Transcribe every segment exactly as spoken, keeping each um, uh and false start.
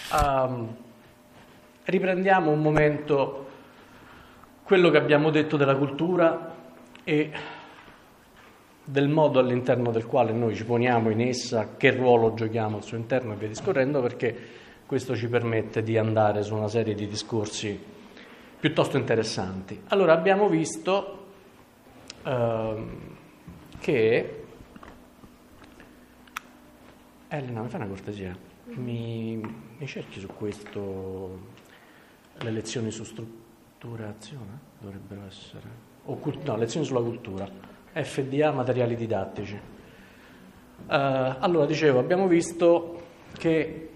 Um, riprendiamo un momento quello che abbiamo detto della cultura e del modo all'interno del quale noi ci poniamo in essa, che ruolo giochiamo al suo interno e via discorrendo, perché questo ci permette di andare su una serie di discorsi piuttosto interessanti. Allora, abbiamo visto uh, che... Elena, mi fai una cortesia? Mi, mi cerchi su questo le lezioni su strutturazione? Dovrebbero essere... O cult- no, lezioni sulla cultura. F D A, materiali didattici. Uh, allora, dicevo, abbiamo visto che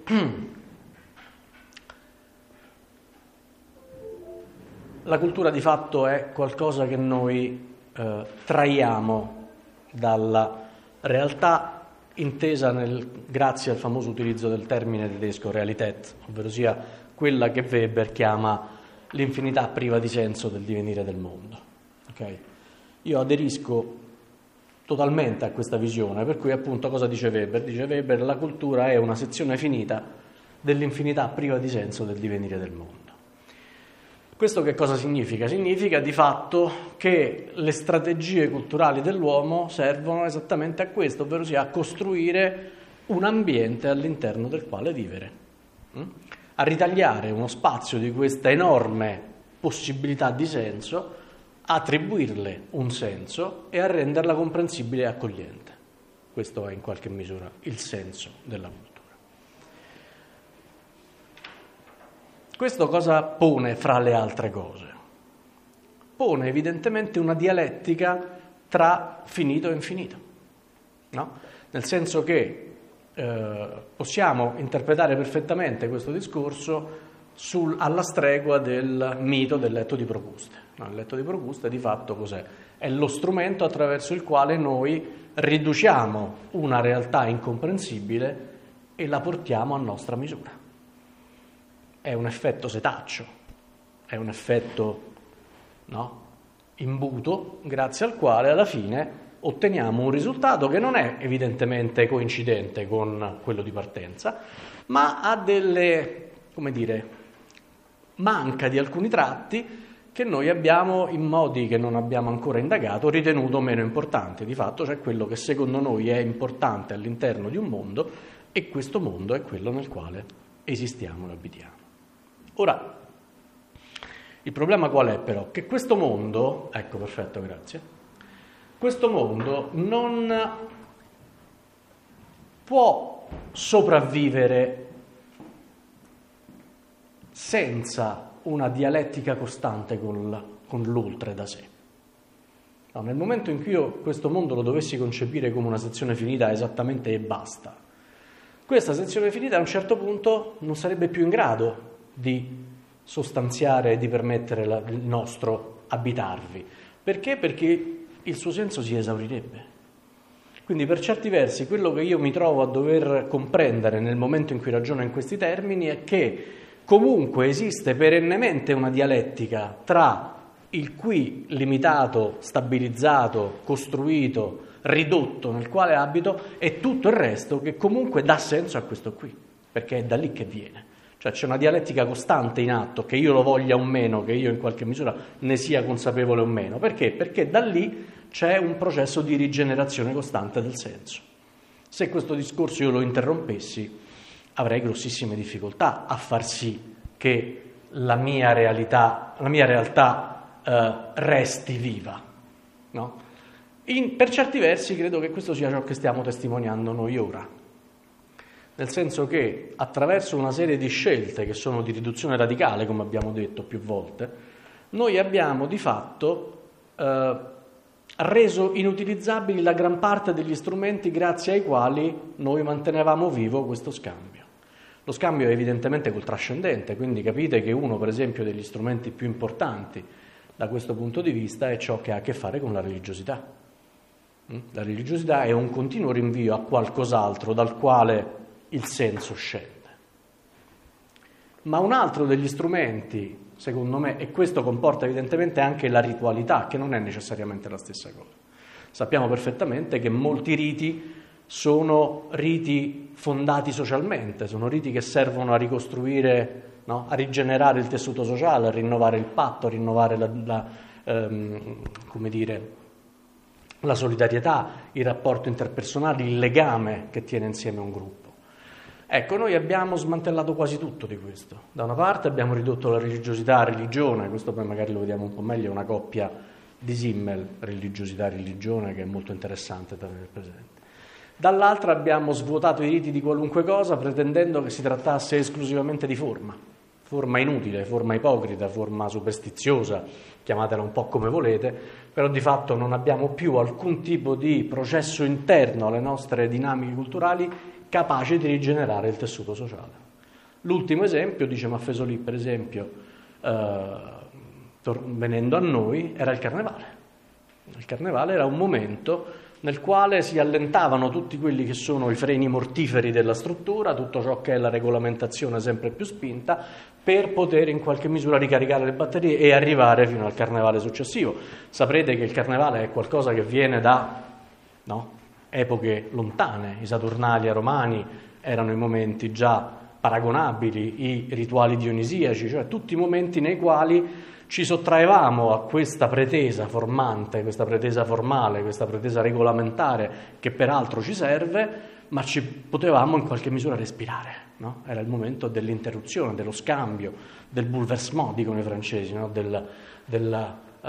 la cultura di fatto è qualcosa che noi uh, traiamo dalla realtà, intesa nel, grazie al famoso utilizzo del termine tedesco Realität, ovvero sia quella che Weber chiama l'infinità priva di senso del divenire del mondo. Okay? Io aderisco totalmente a questa visione, per cui appunto cosa dice Weber? Dice Weber la cultura è una sezione finita dell'infinità priva di senso del divenire del mondo. Questo che cosa significa? Significa di fatto che le strategie culturali dell'uomo servono esattamente a questo, ovvero sia a costruire un ambiente all'interno del quale vivere, a ritagliare uno spazio di questa enorme possibilità di senso, attribuirle un senso e a renderla comprensibile e accogliente. Questo è in qualche misura il senso della cultura. Questo cosa pone fra le altre cose? Pone evidentemente una dialettica tra finito e infinito, no? Nel senso che eh, possiamo interpretare perfettamente questo discorso sul, alla stregua del mito del letto di Procuste. No, il letto di Procuste di fatto cos'è? È lo strumento attraverso il quale noi riduciamo una realtà incomprensibile e la portiamo a nostra misura. È un effetto setaccio, è un effetto, no, imbuto, grazie al quale alla fine otteniamo un risultato che non è evidentemente coincidente con quello di partenza, ma ha delle, come dire, manca di alcuni tratti che noi abbiamo, in modi che non abbiamo ancora indagato, ritenuto meno importanti. Di fatto c'è quello che secondo noi è importante all'interno di un mondo e questo mondo è quello nel quale esistiamo e abitiamo. Ora, il problema qual è però? Che questo mondo, ecco perfetto, grazie, questo mondo non può sopravvivere senza una dialettica costante con, con l'oltre da sé. No, nel momento in cui io questo mondo lo dovessi concepire come una sezione finita esattamente e basta, questa sezione finita a un certo punto non sarebbe più in grado di sostanziare e di permettere la, il nostro abitarvi. Perché? Perché il suo senso si esaurirebbe. Quindi per certi versi quello che io mi trovo a dover comprendere nel momento in cui ragiono in questi termini è che comunque esiste perennemente una dialettica tra il qui limitato, stabilizzato, costruito, ridotto nel quale abito e tutto il resto che comunque dà senso a questo qui, perché è da lì che viene. Cioè c'è una dialettica costante in atto, che io lo voglia o meno, che io in qualche misura ne sia consapevole o meno. Perché? Perché da lì c'è un processo di rigenerazione costante del senso. Se questo discorso io lo interrompessi, avrei grossissime difficoltà a far sì che la mia realtà, la mia realtà eh, resti viva, no? In, per certi versi credo che questo sia ciò che stiamo testimoniando noi ora. Nel senso che attraverso una serie di scelte che sono di riduzione radicale, come abbiamo detto più volte, noi abbiamo di fatto eh, reso inutilizzabili la gran parte degli strumenti grazie ai quali noi mantenevamo vivo questo scambio. Lo scambio è evidentemente col trascendente, quindi capite che uno, per esempio, degli strumenti più importanti da questo punto di vista è ciò che ha a che fare con la religiosità. La religiosità è un continuo rinvio a qualcos'altro dal quale il senso scende. Ma un altro degli strumenti, secondo me, e questo comporta evidentemente anche la ritualità, che non è necessariamente la stessa cosa. Sappiamo perfettamente che molti riti sono riti fondati socialmente, sono riti che servono a ricostruire, no? A rigenerare il tessuto sociale, a rinnovare il patto, a rinnovare la, la, ehm, come dire, la solidarietà, il rapporto interpersonale, il legame che tiene insieme un gruppo. Ecco, noi abbiamo smantellato quasi tutto di questo. Da una parte abbiamo ridotto la religiosità a religione, questo poi magari lo vediamo un po' meglio, è una coppia di Simmel, religiosità e religione, che è molto interessante da tenere presente. Dall'altra abbiamo svuotato i riti di qualunque cosa, pretendendo che si trattasse esclusivamente di forma, forma inutile, forma ipocrita, forma superstiziosa, chiamatela un po' come volete, però di fatto non abbiamo più alcun tipo di processo interno alle nostre dinamiche culturali capace di rigenerare il tessuto sociale. L'ultimo esempio, dice Maffesolì, per esempio, eh, venendo a noi, era il Carnevale. Il Carnevale era un momento nel quale si allentavano tutti quelli che sono i freni mortiferi della struttura, tutto ciò che è la regolamentazione sempre più spinta, per poter in qualche misura ricaricare le batterie e arrivare fino al Carnevale successivo. Saprete che il Carnevale è qualcosa che viene da, no, epoche lontane. I Saturnalia romani erano i momenti già paragonabili, i rituali dionisiaci, cioè tutti i momenti nei quali ci sottraevamo a questa pretesa formante, questa pretesa formale, questa pretesa regolamentare che peraltro ci serve, ma ci potevamo in qualche misura respirare, no? Era il momento dell'interruzione, dello scambio, del bouleversement, dicono i francesi, no? del, del uh,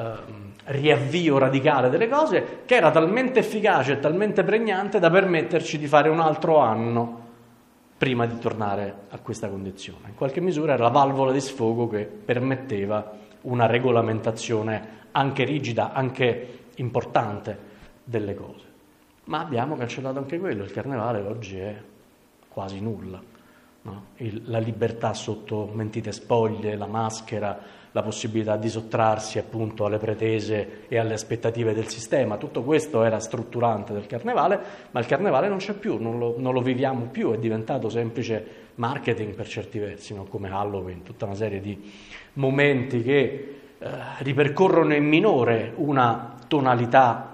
riavvio radicale delle cose, che era talmente efficace e talmente pregnante da permetterci di fare un altro anno prima di tornare a questa condizione. In qualche misura era la valvola di sfogo che permetteva una regolamentazione anche rigida, anche importante delle cose. Ma abbiamo cancellato anche quello, il Carnevale oggi è quasi nulla, no? Il, la libertà sotto mentite spoglie, la maschera, la possibilità di sottrarsi appunto alle pretese e alle aspettative del sistema, tutto questo era strutturante del Carnevale, ma il Carnevale non c'è più, non lo, non lo viviamo più, è diventato semplice marketing per certi versi, no? Come Halloween, tutta una serie di momenti che eh, ripercorrono in minore una tonalità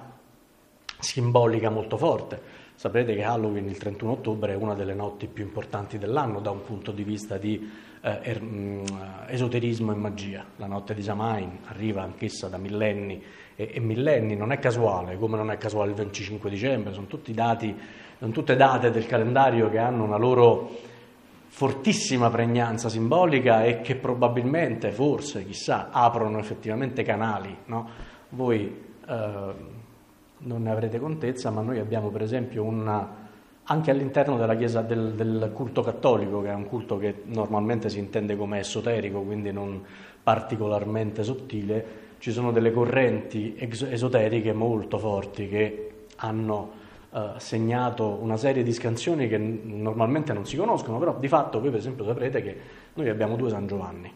simbolica molto forte. Saprete che Halloween, il trentuno ottobre, è una delle notti più importanti dell'anno da un punto di vista di eh, er, mh, esoterismo e magia. La notte di Samhain arriva anch'essa da millenni e, e millenni, non è casuale, come non è casuale il venticinque dicembre, sono tutti dati, sono tutte date del calendario che hanno una loro fortissima pregnanza simbolica e che probabilmente, forse, chissà, aprono effettivamente canali, no? Voi eh, non ne avrete contezza, ma noi abbiamo per esempio una, anche all'interno della Chiesa del, del culto cattolico, che è un culto che normalmente si intende come esoterico, quindi non particolarmente sottile, ci sono delle correnti esoteriche molto forti che hanno eh, segnato una serie di scansioni che normalmente non si conoscono, però di fatto voi per esempio saprete che noi abbiamo due San Giovanni,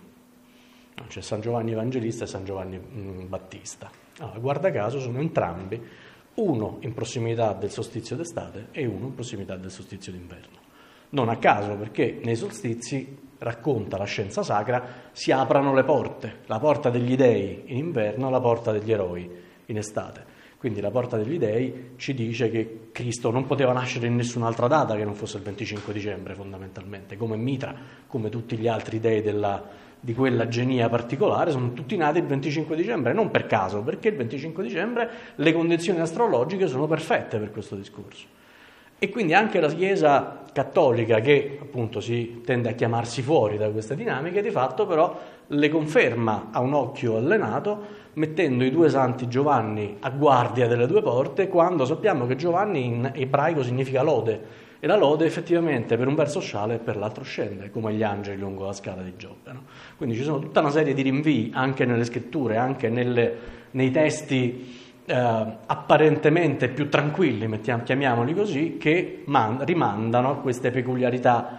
c'è San Giovanni Evangelista e San Giovanni mh, Battista. Allora, guarda caso sono entrambi uno in prossimità del solstizio d'estate e uno in prossimità del solstizio d'inverno. Non a caso, perché nei solstizi, racconta la scienza sacra, si aprano le porte, la porta degli dei in inverno, la porta degli eroi in estate. Quindi la porta degli dei ci dice che Cristo non poteva nascere in nessun'altra data che non fosse il venticinque dicembre, fondamentalmente, come Mitra, come tutti gli altri dei della di quella genia particolare, sono tutti nati il venticinque dicembre, non per caso, perché il venticinque dicembre le condizioni astrologiche sono perfette per questo discorso. E quindi anche la Chiesa cattolica, che appunto si tende a chiamarsi fuori da queste dinamiche, di fatto però le conferma a un occhio allenato, mettendo i due santi Giovanni a guardia delle due porte, quando sappiamo che Giovanni in ebraico significa lode, e la lode effettivamente per un verso sale e per l'altro scende, come gli angeli lungo la scala di Giobbe, no? Quindi ci sono tutta una serie di rinvii anche nelle scritture, anche nelle, nei testi eh, apparentemente più tranquilli, mettiamo, chiamiamoli così, che man, rimandano a queste peculiarità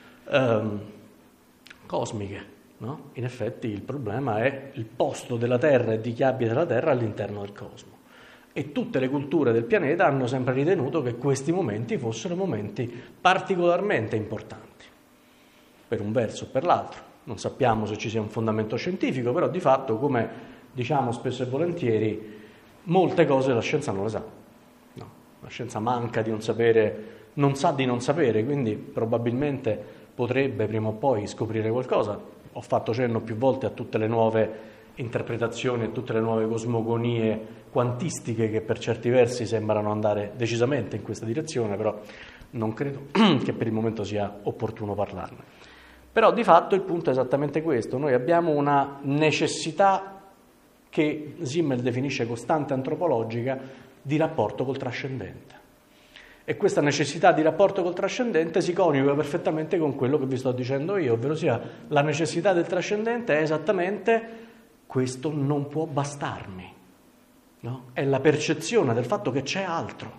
eh, cosmiche, no? In effetti il problema è il posto della Terra e di chi abita la Terra all'interno del cosmo. E tutte le culture del pianeta hanno sempre ritenuto che questi momenti fossero momenti particolarmente importanti, per un verso o per l'altro. Non sappiamo se ci sia un fondamento scientifico, però di fatto, come diciamo spesso e volentieri, molte cose la scienza non le sa. No. La scienza manca di un sapere, non sa di non sapere, quindi probabilmente potrebbe prima o poi scoprire qualcosa. Ho fatto cenno più volte a tutte le nuove interpretazioni, a tutte le nuove cosmogonie quantistiche che per certi versi sembrano andare decisamente in questa direzione, però non credo che per il momento sia opportuno parlarne. Però di fatto il punto è esattamente questo: noi abbiamo una necessità che Simmel definisce costante antropologica di rapporto col trascendente. E questa necessità di rapporto col trascendente si coniuga perfettamente con quello che vi sto dicendo io, ovvero sia la necessità del trascendente è esattamente questo non può bastarmi, no? È la percezione del fatto che c'è altro,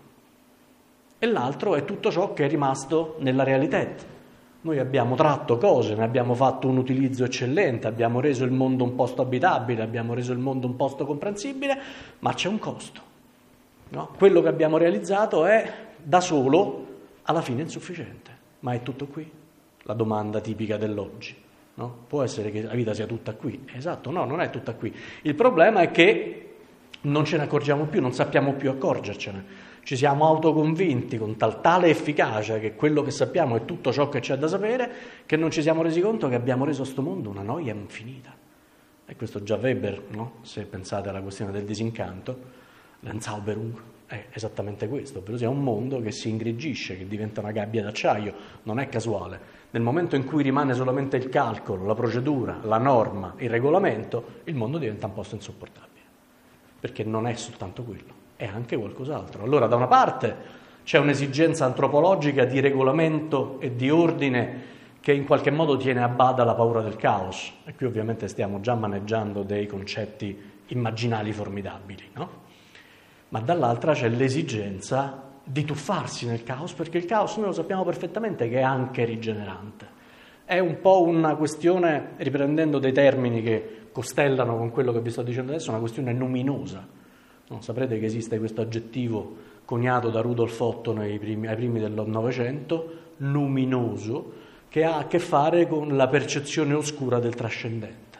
e l'altro è tutto ciò che è rimasto nella realità. Noi abbiamo tratto cose, ne abbiamo fatto un utilizzo eccellente, abbiamo reso il mondo un posto abitabile, abbiamo reso il mondo un posto comprensibile, ma c'è un costo, no? Quello che abbiamo realizzato è da solo alla fine insufficiente, ma è tutto qui? La domanda tipica dell'oggi, no? Può essere che la vita sia tutta qui? Esatto, no, non è tutta qui. Il problema è che non ce ne accorgiamo più, non sappiamo più accorgercene. Ci siamo autoconvinti con tal tale efficacia che quello che sappiamo è tutto ciò che c'è da sapere, che non ci siamo resi conto che abbiamo reso a sto mondo una noia infinita. E questo già Weber, no? Se pensate alla questione del disincanto, l'Entzauberung, è esattamente questo, ovvero sia un mondo che si ingrigisce, che diventa una gabbia d'acciaio. Non è casuale. Nel momento in cui rimane solamente il calcolo, la procedura, la norma, il regolamento, il mondo diventa un posto insopportabile, perché non è soltanto quello, è anche qualcos'altro. Allora, da una parte c'è un'esigenza antropologica di regolamento e di ordine che in qualche modo tiene a bada la paura del caos, e qui ovviamente stiamo già maneggiando dei concetti immaginali formidabili, no? Ma dall'altra c'è l'esigenza di tuffarsi nel caos, perché il caos noi lo sappiamo perfettamente che è anche rigenerante. È un po' una questione, riprendendo dei termini che costellano con quello che vi sto dicendo adesso, una questione luminosa. No, saprete che esiste questo aggettivo coniato da Rudolf Otto nei primi, ai primi del Novecento, luminoso, che ha a che fare con la percezione oscura del trascendente,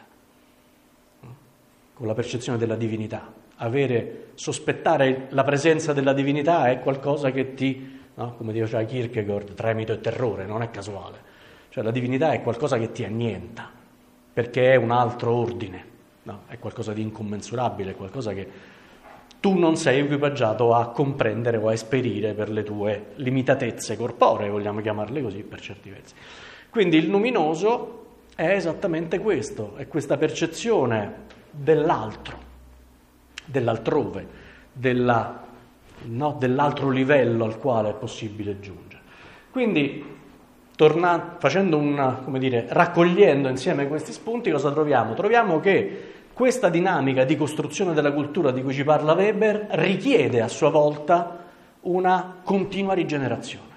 no? Con la percezione della divinità. Avere, sospettare la presenza della divinità è qualcosa che ti, no? Come diceva Kierkegaard, tremito e terrore, non è casuale. Cioè la divinità è qualcosa che ti annienta, perché è un altro ordine, no? È qualcosa di incommensurabile, qualcosa che tu non sei equipaggiato a comprendere o a esperire per le tue limitatezze corporee, vogliamo chiamarle così per certi versi. Quindi il luminoso è esattamente questo, è questa percezione dell'altro, dell'altrove, della, no, dell'altro livello al quale è possibile giungere. Quindi, torna, facendo una, come dire, raccogliendo insieme questi spunti, cosa troviamo? Troviamo che questa dinamica di costruzione della cultura di cui ci parla Weber richiede a sua volta una continua rigenerazione,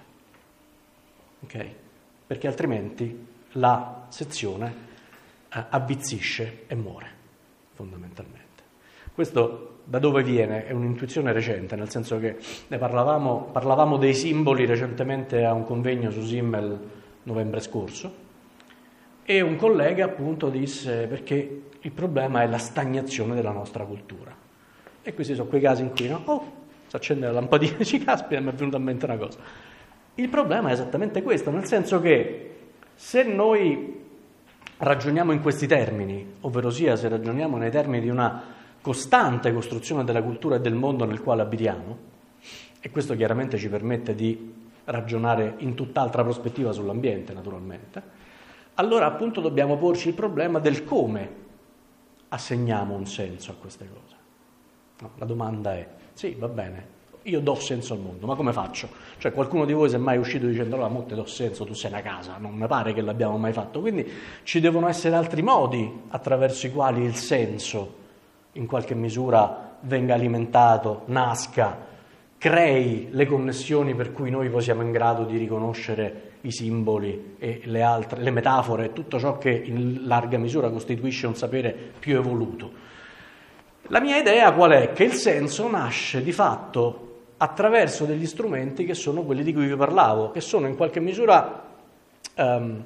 ok? Perché altrimenti la sezione eh, avvizzisce e muore, fondamentalmente. Questo da dove viene? È un'intuizione recente, nel senso che ne parlavamo, parlavamo dei simboli recentemente a un convegno su Simmel novembre scorso, e un collega appunto disse perché il problema è la stagnazione della nostra cultura. E questi sono quei casi in cui, no? Oh, si accende la lampadina e ci caspita, mi è venuta in mente una cosa. Il problema è esattamente questo, nel senso che se noi ragioniamo in questi termini, ovvero sia se ragioniamo nei termini di una costante costruzione della cultura e del mondo nel quale abitiamo, e questo chiaramente ci permette di ragionare in tutt'altra prospettiva sull'ambiente, naturalmente, allora appunto dobbiamo porci il problema del come assegniamo un senso a queste cose. No, la domanda è, sì, va bene, io do senso al mondo, ma come faccio? Cioè qualcuno di voi si è mai uscito dicendo allora mo te do senso, tu sei una casa, non mi pare che l'abbiamo mai fatto, quindi ci devono essere altri modi attraverso i quali il senso in qualche misura venga alimentato, nasca, crei le connessioni per cui noi poi siamo in grado di riconoscere i simboli e le altre, le metafore, tutto ciò che in larga misura costituisce un sapere più evoluto. La mia idea qual è? Che il senso nasce di fatto attraverso degli strumenti che sono quelli di cui vi parlavo, che sono in qualche misura um,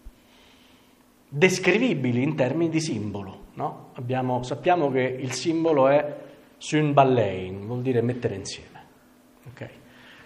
descrivibili in termini di simbolo. No? Abbiamo, sappiamo che il simbolo è Synballein, vuol dire mettere insieme. Okay?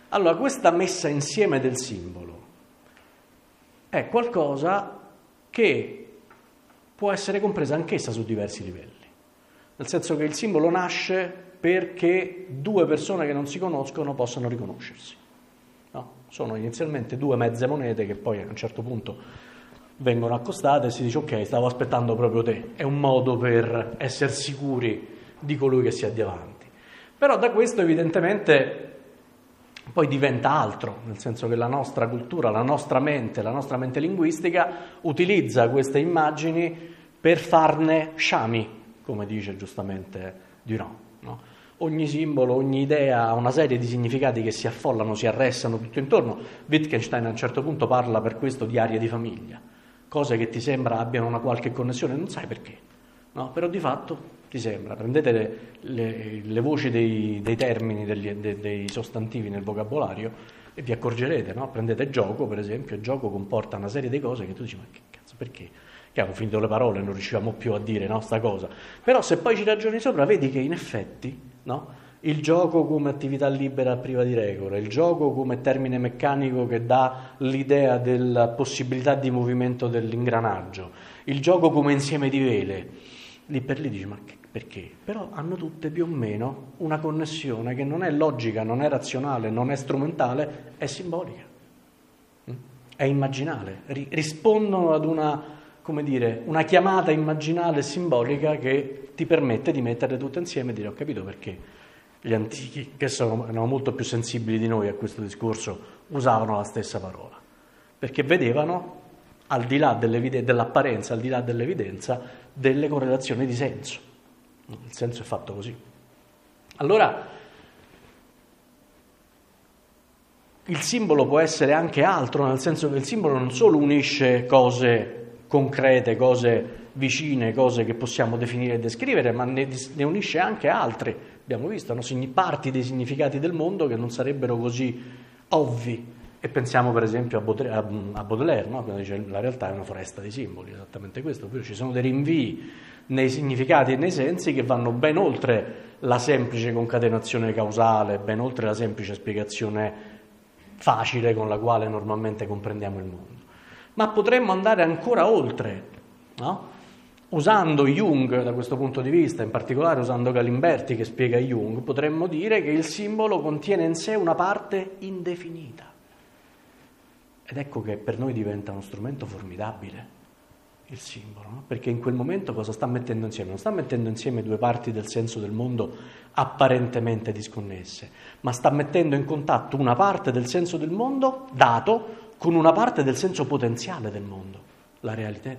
Allora, questa messa insieme del simbolo è qualcosa che può essere compresa anch'essa su diversi livelli, nel senso che il simbolo nasce perché due persone che non si conoscono possano riconoscersi. No? Sono inizialmente due mezze monete che poi a un certo punto vengono accostate e si dice ok, stavo aspettando proprio te. È un modo per essere sicuri di colui che si ha davanti. Però da questo evidentemente poi diventa altro, nel senso che la nostra cultura, la nostra mente, la nostra mente linguistica utilizza queste immagini per farne sciami, come dice giustamente Durand, no? Ogni simbolo, ogni idea ha una serie di significati che si affollano, si arrestano tutto intorno. Wittgenstein a un certo punto parla per questo di arie di famiglia, cose che ti sembra abbiano una qualche connessione, non sai perché, no? Però di fatto ti sembra. Prendete le, le, le voci dei, dei termini, degli, de, dei sostantivi nel vocabolario e vi accorgerete, no? Prendete gioco, per esempio, il gioco comporta una serie di cose che tu dici, ma che cazzo, perché? Che avevo finito le parole, non riuscivamo più a dire, no, sta cosa. Però se poi ci ragioni sopra, vedi che in effetti, no, il gioco come attività libera priva di regole, il gioco come termine meccanico che dà l'idea della possibilità di movimento dell'ingranaggio, il gioco come insieme di vele, lì per lì dici, ma che, perché? Però hanno tutte più o meno una connessione che non è logica, non è razionale, non è strumentale, è simbolica, è immaginale, rispondono ad una, come dire, una chiamata immaginale e simbolica che ti permette di metterle tutte insieme e dire ho capito perché gli antichi, che sono, erano molto più sensibili di noi a questo discorso, usavano la stessa parola, perché vedevano, al di là dell'apparenza, al di là dell'evidenza, delle correlazioni di senso. Il senso è fatto così. Allora, il simbolo può essere anche altro, nel senso che il simbolo non solo unisce cose concrete, cose vicine, cose che possiamo definire e descrivere, ma ne, ne unisce anche altre. Abbiamo visto, no? Parti dei significati del mondo che non sarebbero così ovvi. E pensiamo per esempio a Baudelaire, a Baudelaire, no? Quando dice la realtà è una foresta di simboli, esattamente questo, ovvero ci sono dei rinvii nei significati e nei sensi che vanno ben oltre la semplice concatenazione causale, ben oltre la semplice spiegazione facile con la quale normalmente comprendiamo il mondo. Ma potremmo andare ancora oltre, no? Usando Jung da questo punto di vista, in particolare usando Galimberti che spiega Jung, potremmo dire che il simbolo contiene in sé una parte indefinita. Ed ecco che per noi diventa uno strumento formidabile il simbolo, no? Perché in quel momento cosa sta mettendo insieme? Non sta mettendo insieme due parti del senso del mondo apparentemente disconnesse, ma sta mettendo in contatto una parte del senso del mondo dato con una parte del senso potenziale del mondo, la realità.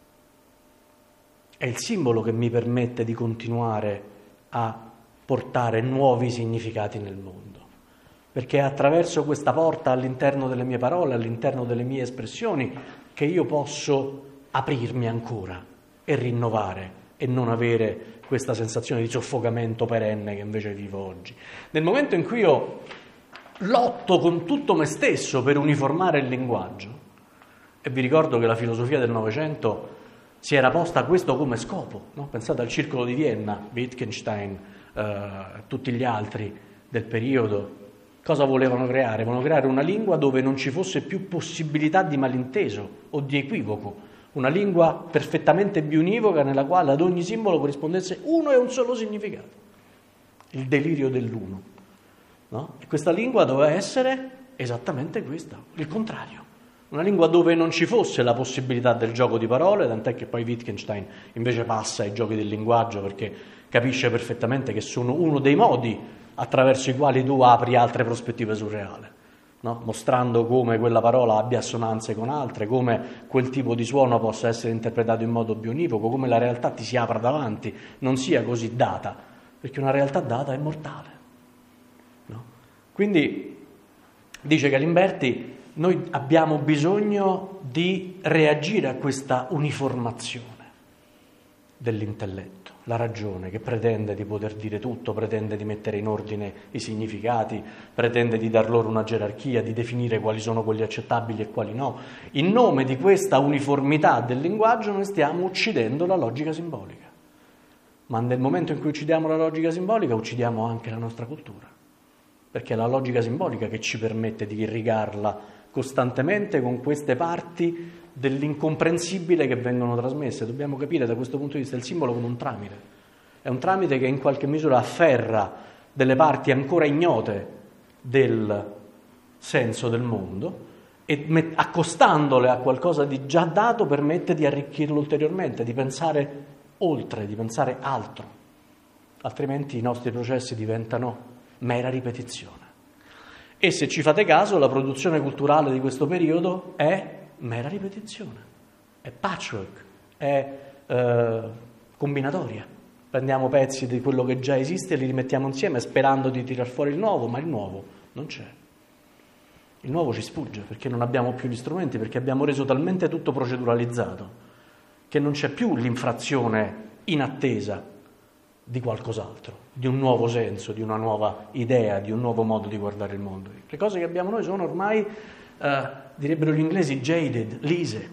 È il simbolo che mi permette di continuare a portare nuovi significati nel mondo, perché è attraverso questa porta all'interno delle mie parole, all'interno delle mie espressioni, che io posso aprirmi ancora e rinnovare e non avere questa sensazione di soffocamento perenne che invece vivo oggi. Nel momento in cui io lotto con tutto me stesso per uniformare il linguaggio, e vi ricordo che la filosofia del Novecento si era posta questo come scopo, no? Pensate al Circolo di Vienna, Wittgenstein, eh, tutti gli altri del periodo, cosa volevano creare? Volevano creare una lingua dove non ci fosse più possibilità di malinteso o di equivoco, una lingua perfettamente biunivoca nella quale ad ogni simbolo corrispondesse uno e un solo significato, il delirio dell'uno, no? E questa lingua doveva essere esattamente questa, il contrario. Una lingua dove non ci fosse la possibilità del gioco di parole, tant'è che poi Wittgenstein invece passa ai giochi del linguaggio perché capisce perfettamente che sono uno dei modi attraverso i quali tu apri altre prospettive surreali, no? Mostrando come quella parola abbia assonanze con altre, come quel tipo di suono possa essere interpretato in modo bionivoco, come la realtà ti si apra davanti, non sia così data, perché una realtà data è mortale, no? Quindi, dice Galimberti, noi abbiamo bisogno di reagire a questa uniformazione dell'intelletto, la ragione che pretende di poter dire tutto, pretende di mettere in ordine i significati, pretende di dar loro una gerarchia, di definire quali sono quelli accettabili e quali no. In nome di questa uniformità del linguaggio noi stiamo uccidendo la logica simbolica, ma nel momento in cui uccidiamo la logica simbolica uccidiamo anche la nostra cultura. perché è la logica simbolica che ci permette di irrigarla costantemente con queste parti dell'incomprensibile che vengono trasmesse. Dobbiamo capire da questo punto di vista il simbolo come un tramite. È un tramite che in qualche misura afferra delle parti ancora ignote del senso del mondo e met- accostandole a qualcosa di già dato permette di arricchirlo ulteriormente, di pensare oltre, di pensare altro. Altrimenti i nostri processi diventano mera ripetizione. E se ci fate caso, la produzione culturale di questo periodo è mera ripetizione, è patchwork, è eh, combinatoria. Prendiamo pezzi di quello che già esiste e li rimettiamo insieme sperando di tirar fuori il nuovo, ma il nuovo non c'è. Il nuovo ci sfugge perché non abbiamo più gli strumenti, perché abbiamo reso talmente tutto proceduralizzato che non c'è più l'infrazione in attesa di qualcos'altro, di un nuovo senso, di una nuova idea, di un nuovo modo di guardare il mondo. Le cose che abbiamo noi sono ormai, eh, direbbero gli inglesi, jaded, lise.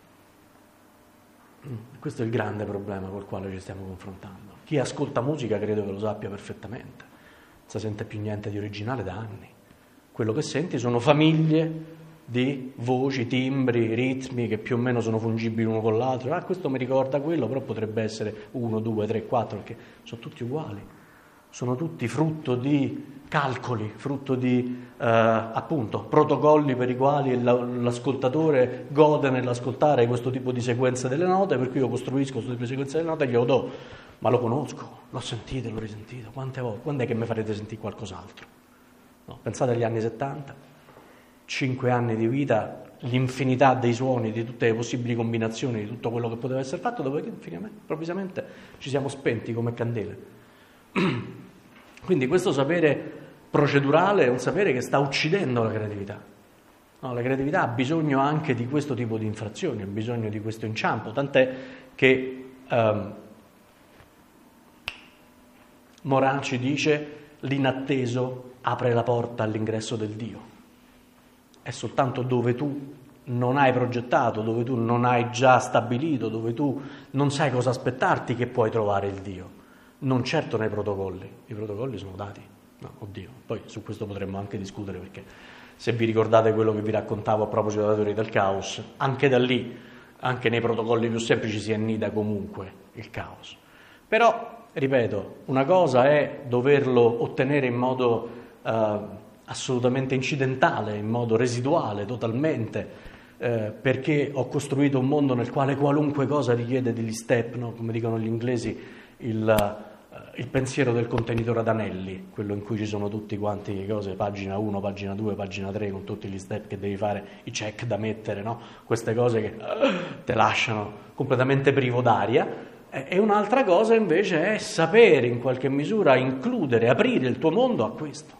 Questo è il grande problema col quale ci stiamo confrontando. Chi ascolta musica credo che lo sappia perfettamente, non si sente più niente di originale da anni. Quello che senti sono famiglie di voci, timbri, ritmi che più o meno sono fungibili uno con l'altro. Ah, questo mi ricorda quello, però potrebbe essere uno, due, tre, quattro, perché sono tutti uguali. Sono tutti frutto di calcoli, frutto di eh, appunto protocolli per i quali l'ascoltatore gode nell'ascoltare questo tipo di sequenze delle note, per cui io costruisco questo tipo di sequenze delle note e glielo do, ma lo conosco, l'ho sentito, l'ho risentito, quante volte, quando è che mi farete sentire qualcos'altro? No, pensate agli anni settanta, cinque anni di vita, l'infinità dei suoni, di tutte le possibili combinazioni, di tutto quello che poteva essere fatto, dopodiché improvvisamente ci siamo spenti come candele. Quindi questo sapere procedurale è un sapere che sta uccidendo la creatività. No, la creatività ha bisogno anche di questo tipo di infrazioni, ha bisogno di questo inciampo, tant'è che um, Morin ci dice l'inatteso apre la porta all'ingresso del Dio. È soltanto dove tu non hai progettato, dove tu non hai già stabilito, dove tu non sai cosa aspettarti che puoi trovare il Dio. Non certo nei protocolli, i protocolli sono dati, no, oddio, poi su questo potremmo anche discutere perché se vi ricordate quello che vi raccontavo a proposito della teoria del caos, anche da lì, anche nei protocolli più semplici si annida comunque il caos. Però, ripeto, una cosa è doverlo ottenere in modo eh, assolutamente incidentale, in modo residuale, totalmente, eh, perché ho costruito un mondo nel quale qualunque cosa richiede degli step, no? Come dicono gli inglesi, il... il pensiero del contenitore ad anelli, quello in cui ci sono tutti quanti cose, pagina uno, pagina due, pagina tre, con tutti gli step che devi fare, i check da mettere, no? Queste cose che uh, te lasciano completamente privo d'aria. E un'altra cosa invece è sapere in qualche misura includere, aprire il tuo mondo a questo.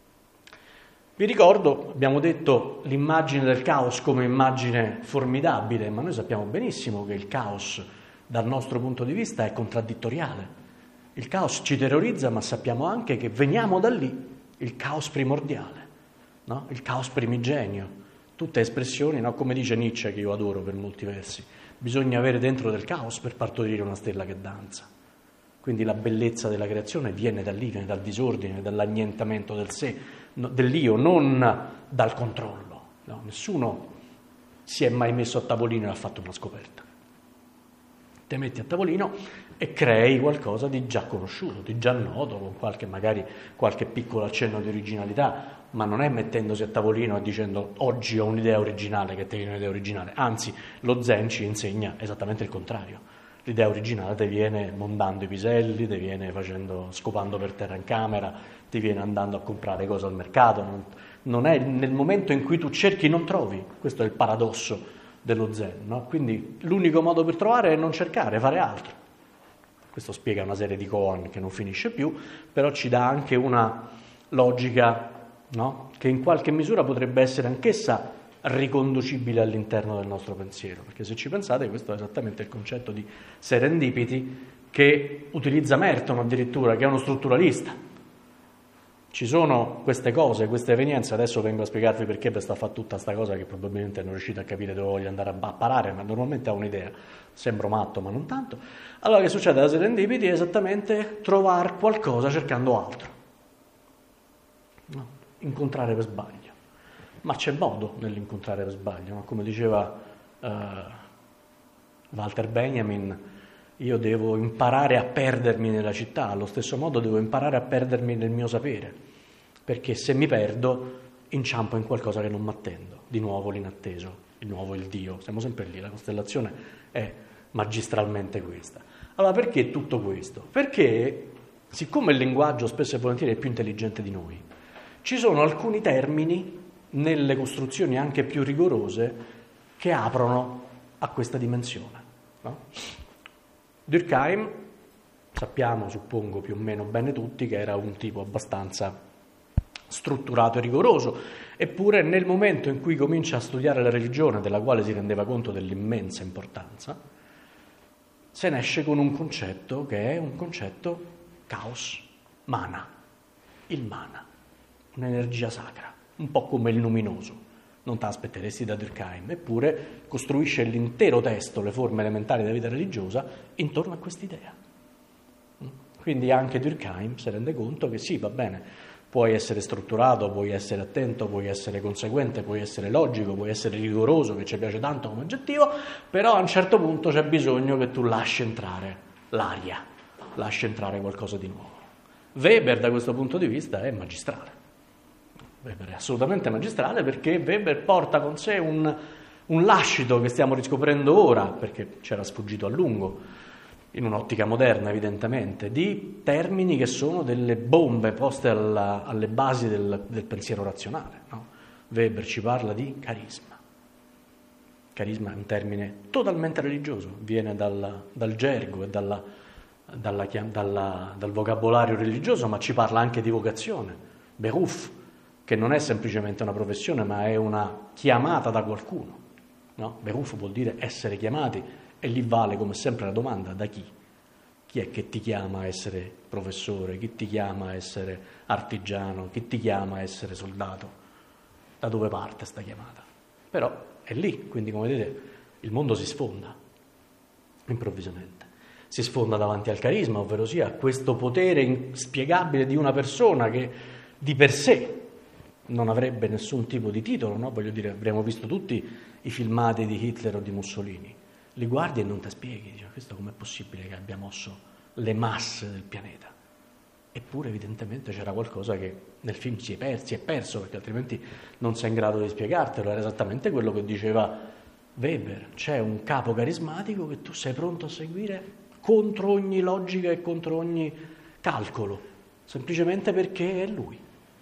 Vi ricordo, abbiamo detto l'immagine del caos come immagine formidabile, ma noi sappiamo benissimo che il caos dal nostro punto di vista è contraddittoriale. Il caos ci terrorizza, ma sappiamo anche che veniamo da lì, il caos primordiale, no? Il caos primigenio, tutte espressioni, no? Come dice Nietzsche, che io adoro per molti versi, bisogna avere dentro del caos per partorire una stella che danza. Quindi la bellezza della creazione viene da lì, viene dal disordine, dall'annientamento del sé, no, dell'io, non dal controllo. No? Nessuno si è mai messo a tavolino e ha fatto una scoperta. Te metti a tavolino e crei qualcosa di già conosciuto, di già noto, con qualche magari qualche piccolo accenno di originalità, ma non è mettendosi a tavolino e dicendo oggi ho un'idea originale che ti viene un'idea originale, anzi lo Zen ci insegna esattamente il contrario. L'idea originale ti viene mondando i piselli, ti viene facendo, scopando per terra in camera, ti viene andando a comprare cose al mercato, non, non è nel momento in cui tu cerchi non trovi, questo è il paradosso dello Zen, no? Quindi l'unico modo per trovare è non cercare, fare altro. Questo spiega una serie di koan che non finisce più, però ci dà anche una logica, no? Che in qualche misura potrebbe essere anch'essa riconducibile all'interno del nostro pensiero, perché se ci pensate questo è esattamente il concetto di serendipity che utilizza Merton addirittura, che è uno strutturalista. Ci sono queste cose, queste evenienze, adesso vengo a spiegarvi perché per sta a fare tutta sta cosa che probabilmente non riuscite a capire dove voglio andare a parare, ma normalmente ho un'idea, sembro matto ma non tanto. Allora che succede alla serendipity è esattamente trovare qualcosa cercando altro. No. incontrare per sbaglio. Ma c'è modo nell'incontrare per sbaglio, no? Come diceva uh, Walter Benjamin, io devo imparare a perdermi nella città, allo stesso modo devo imparare a perdermi nel mio sapere, perché se mi perdo inciampo in qualcosa che non mi attendo, di nuovo l'inatteso, di nuovo il Dio, siamo sempre lì, la costellazione è magistralmente questa. Allora perché tutto questo? Perché siccome il linguaggio spesso e volentieri è più intelligente di noi, ci sono alcuni termini nelle costruzioni anche più rigorose che aprono a questa dimensione, no? Durkheim, sappiamo, suppongo più o meno bene tutti, che era un tipo abbastanza strutturato e rigoroso, eppure nel momento in cui comincia a studiare la religione, della quale si rendeva conto dell'immensa importanza, se ne esce con un concetto che è un concetto caos, mana, il mana, un'energia sacra, un po' come il luminoso. Non ti aspetteresti da Durkheim, eppure costruisce l'intero testo, le forme elementari della vita religiosa, intorno a quest'idea. Quindi anche Durkheim si rende conto che sì, va bene, puoi essere strutturato, puoi essere attento, puoi essere conseguente, puoi essere logico, puoi essere rigoroso, che ci piace tanto come aggettivo, però a un certo punto c'è bisogno che tu lasci entrare l'aria, lasci entrare qualcosa di nuovo. Weber da questo punto di vista è magistrale. Weber è assolutamente magistrale perché Weber porta con sé un, un lascito che stiamo riscoprendo ora, perché c'era sfuggito a lungo, in un'ottica moderna evidentemente, di termini che sono delle bombe poste alla, alle basi del, del pensiero razionale, no? Weber ci parla di carisma. Carisma è un termine totalmente religioso, viene dal, dal gergo e dalla, dalla, dalla, dal vocabolario religioso, ma ci parla anche di vocazione, beruf, che non è semplicemente una professione, ma è una chiamata da qualcuno, no? Beruf vuol dire essere chiamati, e lì vale come sempre la domanda: da chi? Chi è che ti chiama a essere professore? Chi ti chiama a essere artigiano? Chi ti chiama a essere soldato? Da dove parte sta chiamata? Però è lì, quindi come vedete il mondo si sfonda improvvisamente. Si sfonda davanti al carisma, ovvero sia questo potere inspiegabile di una persona che di per sé non avrebbe nessun tipo di titolo, no? Voglio dire, avremmo visto tutti i filmati di Hitler o di Mussolini, li guardi e non ti spieghi, dici, questo com'è possibile che abbia mosso le masse del pianeta? Eppure evidentemente c'era qualcosa che nel film si è, perso, si è perso, perché altrimenti non sei in grado di spiegartelo. Era esattamente quello che diceva Weber: c'è un capo carismatico che tu sei pronto a seguire contro ogni logica e contro ogni calcolo, semplicemente perché è lui,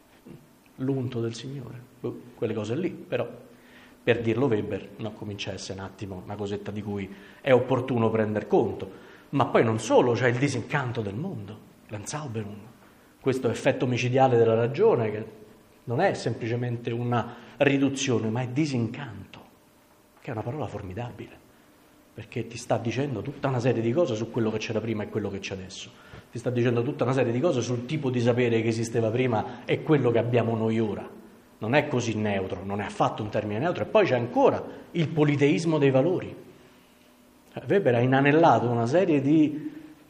l'unto del Signore, quelle cose lì. Però per dirlo Weber, no, comincia a essere un attimo una cosetta di cui è opportuno prendere conto. Ma poi non solo, c'è il disincanto del mondo, l'Enzauberung, questo effetto micidiale della ragione che non è semplicemente una riduzione, ma è disincanto, che è una parola formidabile, perché ti sta dicendo tutta una serie di cose su quello che c'era prima e quello che c'è adesso. Ti sta dicendo tutta una serie di cose sul tipo di sapere che esisteva prima e quello che abbiamo noi ora. Non è così neutro, non è affatto un termine neutro. E poi c'è ancora il politeismo dei valori. Weber ha inanellato una serie di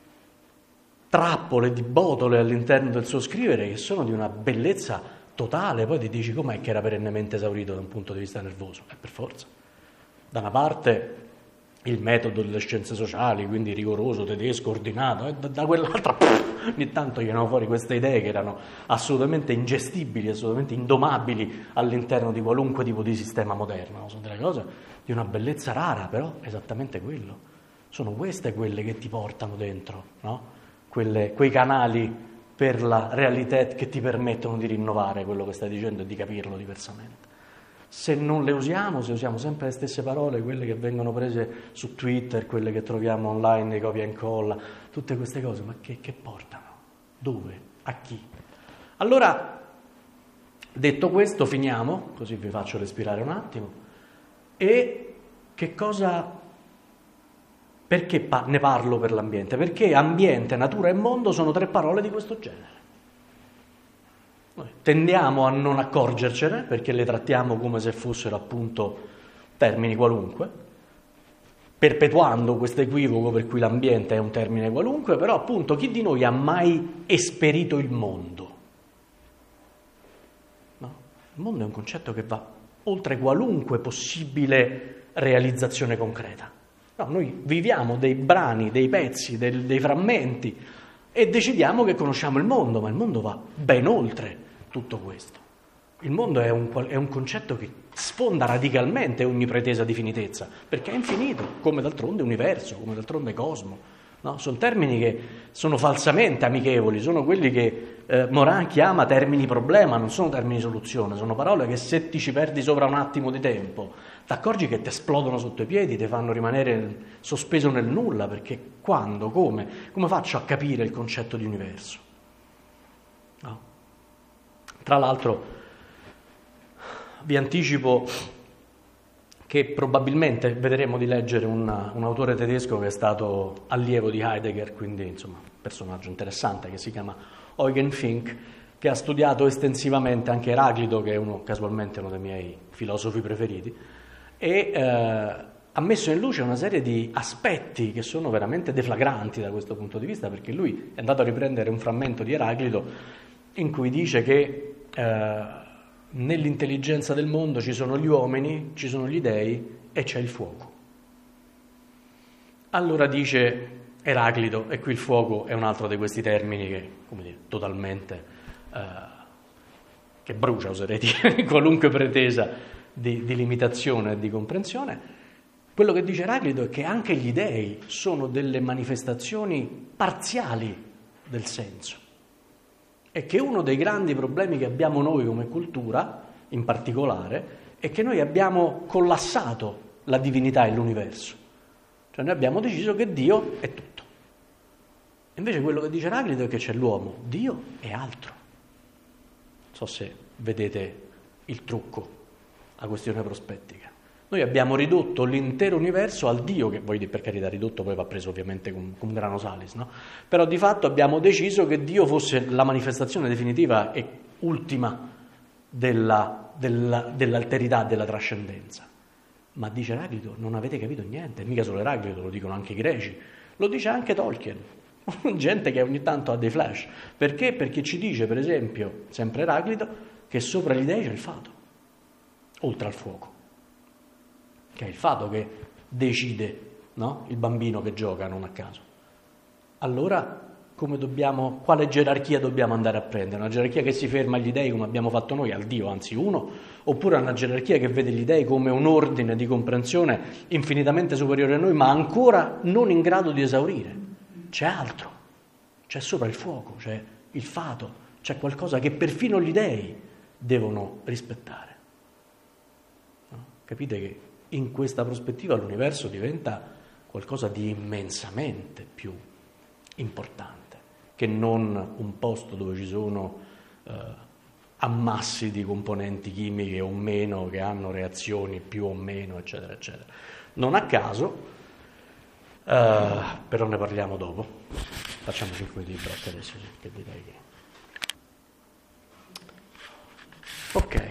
trappole, di botole all'interno del suo scrivere che sono di una bellezza totale. Poi ti dici: com'è che era perennemente esaurito da un punto di vista nervoso? E per forza. Da una parte il metodo delle scienze sociali, quindi rigoroso, tedesco, ordinato, e da, da quell'altra pff, ogni tanto gli venivano fuori queste idee che erano assolutamente ingestibili, assolutamente indomabili all'interno di qualunque tipo di sistema moderno. Sono delle cose di una bellezza rara, però esattamente quello. Sono queste quelle che ti portano dentro, no? Quelle, quei canali per la realtà che ti permettono di rinnovare quello che stai dicendo e di capirlo diversamente. Se non le usiamo, se usiamo sempre le stesse parole, quelle che vengono prese su Twitter, quelle che troviamo online di copia e incolla, tutte queste cose, ma che, che portano? Dove? A chi? Allora, detto questo, finiamo, così vi faccio respirare un attimo. E che cosa, perché pa- ne parlo per l'ambiente? Perché ambiente, natura e mondo sono tre parole di questo genere. Noi tendiamo a non accorgercene perché le trattiamo come se fossero appunto termini qualunque, perpetuando questo equivoco per cui l'ambiente è un termine qualunque. Però appunto chi di noi ha mai esperito il mondo? Il mondo è un concetto che va oltre qualunque possibile realizzazione concreta. No, noi viviamo dei brani, dei pezzi, del, dei frammenti e decidiamo che conosciamo il mondo, ma il mondo va ben oltre tutto questo. Il mondo è un, è un concetto che sfonda radicalmente ogni pretesa di finitezza, perché è infinito, come d'altronde universo, come d'altronde cosmo. No? Sono termini che sono falsamente amichevoli, sono quelli che eh, Morin chiama termini problema, non sono termini soluzione, sono parole che se ti ci perdi sopra un attimo di tempo, ti accorgi che ti esplodono sotto i piedi, ti fanno rimanere sospeso nel nulla, perché quando, come, come faccio a capire il concetto di universo? No? Tra l'altro vi anticipo che probabilmente vedremo di leggere un, un autore tedesco che è stato allievo di Heidegger, quindi insomma un personaggio interessante che si chiama Eugen Fink, che ha studiato estensivamente anche Eraclito, che è uno, casualmente uno dei miei filosofi preferiti, e eh, ha messo in luce una serie di aspetti che sono veramente deflagranti da questo punto di vista, perché lui è andato a riprendere un frammento di Eraclito in cui dice che eh, nell'intelligenza del mondo ci sono gli uomini, ci sono gli dei e c'è il fuoco. Allora dice Eraclito, e qui il fuoco è un altro di questi termini che, come dire, totalmente, eh, che brucia, oserei dire, qualunque pretesa di, di limitazione e di comprensione. Quello che dice Eraclito è che anche gli dei sono delle manifestazioni parziali del senso. E che uno dei grandi problemi che abbiamo noi come cultura, in particolare, è che noi abbiamo collassato la divinità e l'universo. Cioè noi abbiamo deciso che Dio è tutto. Invece quello che dice Eraclito è che c'è l'uomo, Dio è altro. Non so se vedete il trucco, la questione prospettica. Noi abbiamo ridotto l'intero universo al Dio, che voi per carità ridotto poi va preso ovviamente con, con grano salis, no? Però di fatto abbiamo deciso che Dio fosse la manifestazione definitiva e ultima della, della, dell'alterità, della trascendenza. Ma dice Eraclito, non avete capito niente, mica solo Eraclito, lo dicono anche i greci, lo dice anche Tolkien, gente che ogni tanto ha dei flash. Perché? Perché ci dice, per esempio, sempre Eraclito, che sopra gli dei c'è il fato, oltre al fuoco. Che è il fato che decide, no? Il bambino che gioca, non a caso. Allora, come dobbiamo, quale gerarchia dobbiamo andare a prendere? Una gerarchia che si ferma agli dei come abbiamo fatto noi, al Dio, anzi uno, oppure una gerarchia che vede gli dei come un ordine di comprensione infinitamente superiore a noi, ma ancora non in grado di esaurire? C'è altro, c'è sopra il fuoco, c'è il fato, c'è qualcosa che perfino gli dei devono rispettare. No? Capite che in questa prospettiva l'universo diventa qualcosa di immensamente più importante che non un posto dove ci sono eh, ammassi di componenti chimiche o meno che hanno reazioni più o meno, eccetera, eccetera. Non a caso, eh, però ne parliamo dopo. Facciamo cinque minuti di break adesso, che direi che... Ok.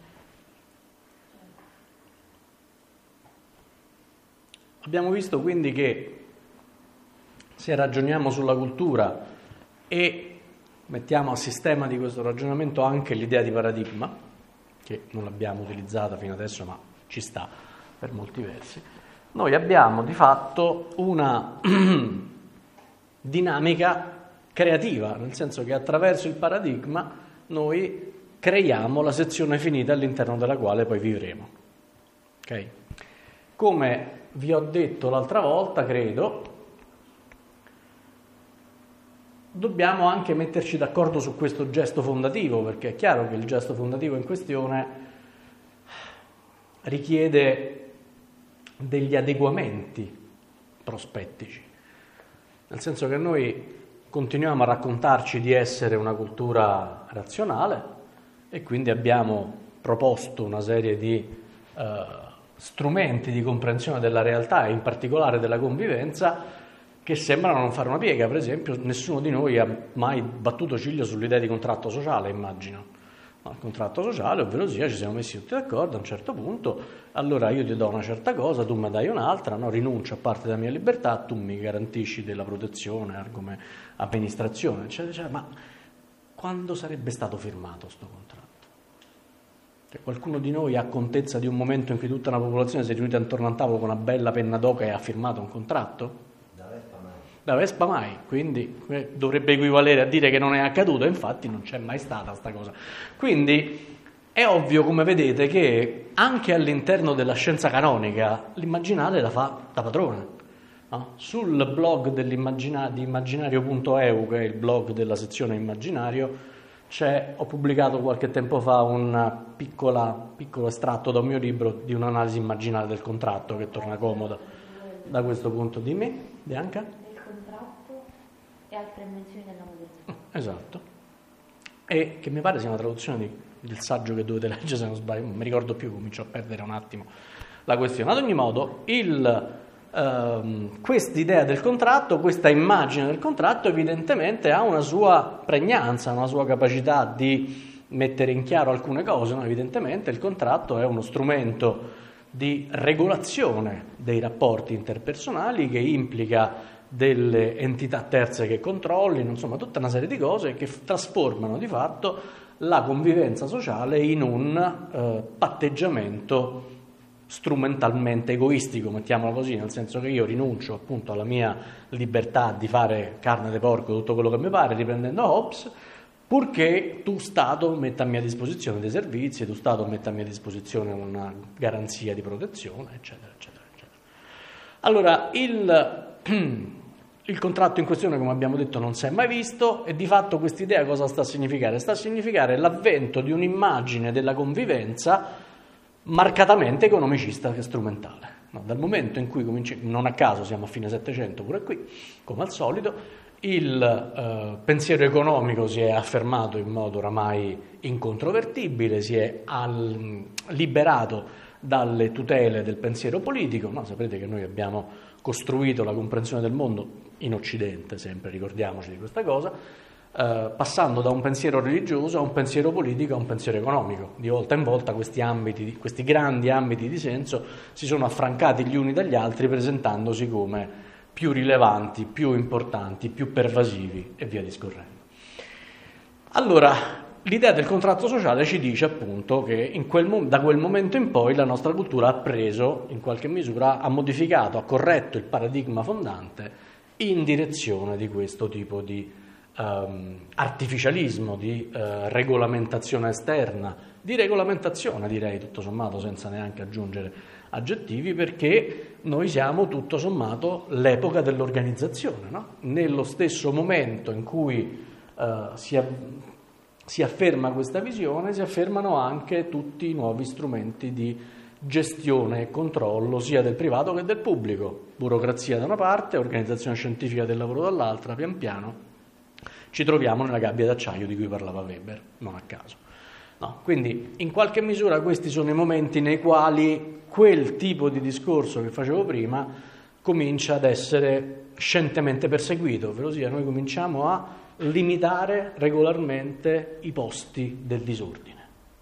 Abbiamo visto quindi che se ragioniamo sulla cultura e mettiamo a sistema di questo ragionamento anche l'idea di paradigma, che non l'abbiamo utilizzata fino adesso ma ci sta per molti versi, noi abbiamo di fatto una dinamica creativa, nel senso che attraverso il paradigma noi creiamo la sezione finita all'interno della quale poi vivremo. Ok? Come vi ho detto l'altra volta, credo, dobbiamo anche metterci d'accordo su questo gesto fondativo, perché è chiaro che il gesto fondativo in questione richiede degli adeguamenti prospettici, nel senso che noi continuiamo a raccontarci di essere una cultura razionale e quindi abbiamo proposto una serie di eh, strumenti di comprensione della realtà e in particolare della convivenza che sembrano non fare una piega. Per esempio, nessuno di noi ha mai battuto ciglio sull'idea di contratto sociale, immagino. No, il contratto sociale, ovvero sia, ci siamo messi tutti d'accordo a un certo punto, allora io ti do una certa cosa, tu mi dai un'altra, no? Rinuncio a parte della mia libertà, tu mi garantisci della protezione, come amministrazione, eccetera, eccetera. Ma quando sarebbe stato firmato sto contratto? Cioè, qualcuno di noi ha contezza di un momento in cui tutta una popolazione si è riunita intorno a un tavolo con una bella penna d'oca e ha firmato un contratto? Da Vespa mai. Da Vespa mai, quindi eh, dovrebbe equivalere a dire che non è accaduto, infatti non c'è mai stata sta cosa. Quindi è ovvio, come vedete, che anche all'interno della scienza canonica l'immaginale la fa da padrone. No? Sul blog dell'immagina- di immaginario punto e u, che è il blog della sezione immaginario, c'è, ho pubblicato qualche tempo fa un piccola, piccolo estratto da un mio libro di un'analisi immaginale del contratto che torna comoda da questo punto. Dimmi, Bianca? Del contratto e altre menzioni della modernità. Esatto. E che mi pare sia una traduzione di, del saggio che dovete leggere, se non sbaglio, non mi ricordo più, comincio a perdere un attimo la questione. Ad ogni modo, il... Uh, quest'idea del contratto, questa immagine del contratto evidentemente ha una sua pregnanza, una sua capacità di mettere in chiaro alcune cose. No? Evidentemente il contratto è uno strumento di regolazione dei rapporti interpersonali che implica delle entità terze che controllino, insomma tutta una serie di cose che f- trasformano di fatto la convivenza sociale in un uh, patteggiamento strumentalmente egoistico, mettiamolo così, nel senso che io rinuncio appunto alla mia libertà di fare carne di porco, tutto quello che mi pare, riprendendo Hobbes, purché tu Stato metta a mia disposizione dei servizi, tu Stato metta a mia disposizione una garanzia di protezione, eccetera, eccetera, eccetera. Allora, il, il contratto in questione, come abbiamo detto, non si è mai visto, e di fatto quest'idea cosa sta a significare? Sta a significare l'avvento di un'immagine della convivenza marcatamente economicista che strumentale. No, dal momento in cui cominci, non a caso siamo a fine Settecento pure qui, come al solito, il eh, pensiero economico si è affermato in modo oramai incontrovertibile, si è al, liberato dalle tutele del pensiero politico. No, sapete che noi abbiamo costruito la comprensione del mondo in Occidente, sempre ricordiamoci di questa cosa, Uh, passando da un pensiero religioso a un pensiero politico a un pensiero economico. Di volta in volta questi ambiti, questi grandi ambiti di senso si sono affrancati gli uni dagli altri, presentandosi come più rilevanti, più importanti, più pervasivi e via discorrendo. Allora, l'idea del contratto sociale ci dice appunto che in quel mo- da quel momento in poi la nostra cultura ha preso, in qualche misura, ha modificato, ha corretto il paradigma fondante in direzione di questo tipo di Um, artificialismo, di uh, regolamentazione esterna, di regolamentazione direi tutto sommato, senza neanche aggiungere aggettivi, perché noi siamo tutto sommato l'epoca dell'organizzazione, no? Nello stesso momento in cui uh, si, a- si afferma questa visione, si affermano anche tutti i nuovi strumenti di gestione e controllo sia del privato che del pubblico, burocrazia da una parte, organizzazione scientifica del lavoro dall'altra. Pian piano ci troviamo nella gabbia d'acciaio di cui parlava Weber, non a caso. No, quindi in qualche misura questi sono i momenti nei quali quel tipo di discorso che facevo prima comincia ad essere scientemente perseguito, ovvero sia noi cominciamo a limitare regolarmente i posti del disordine.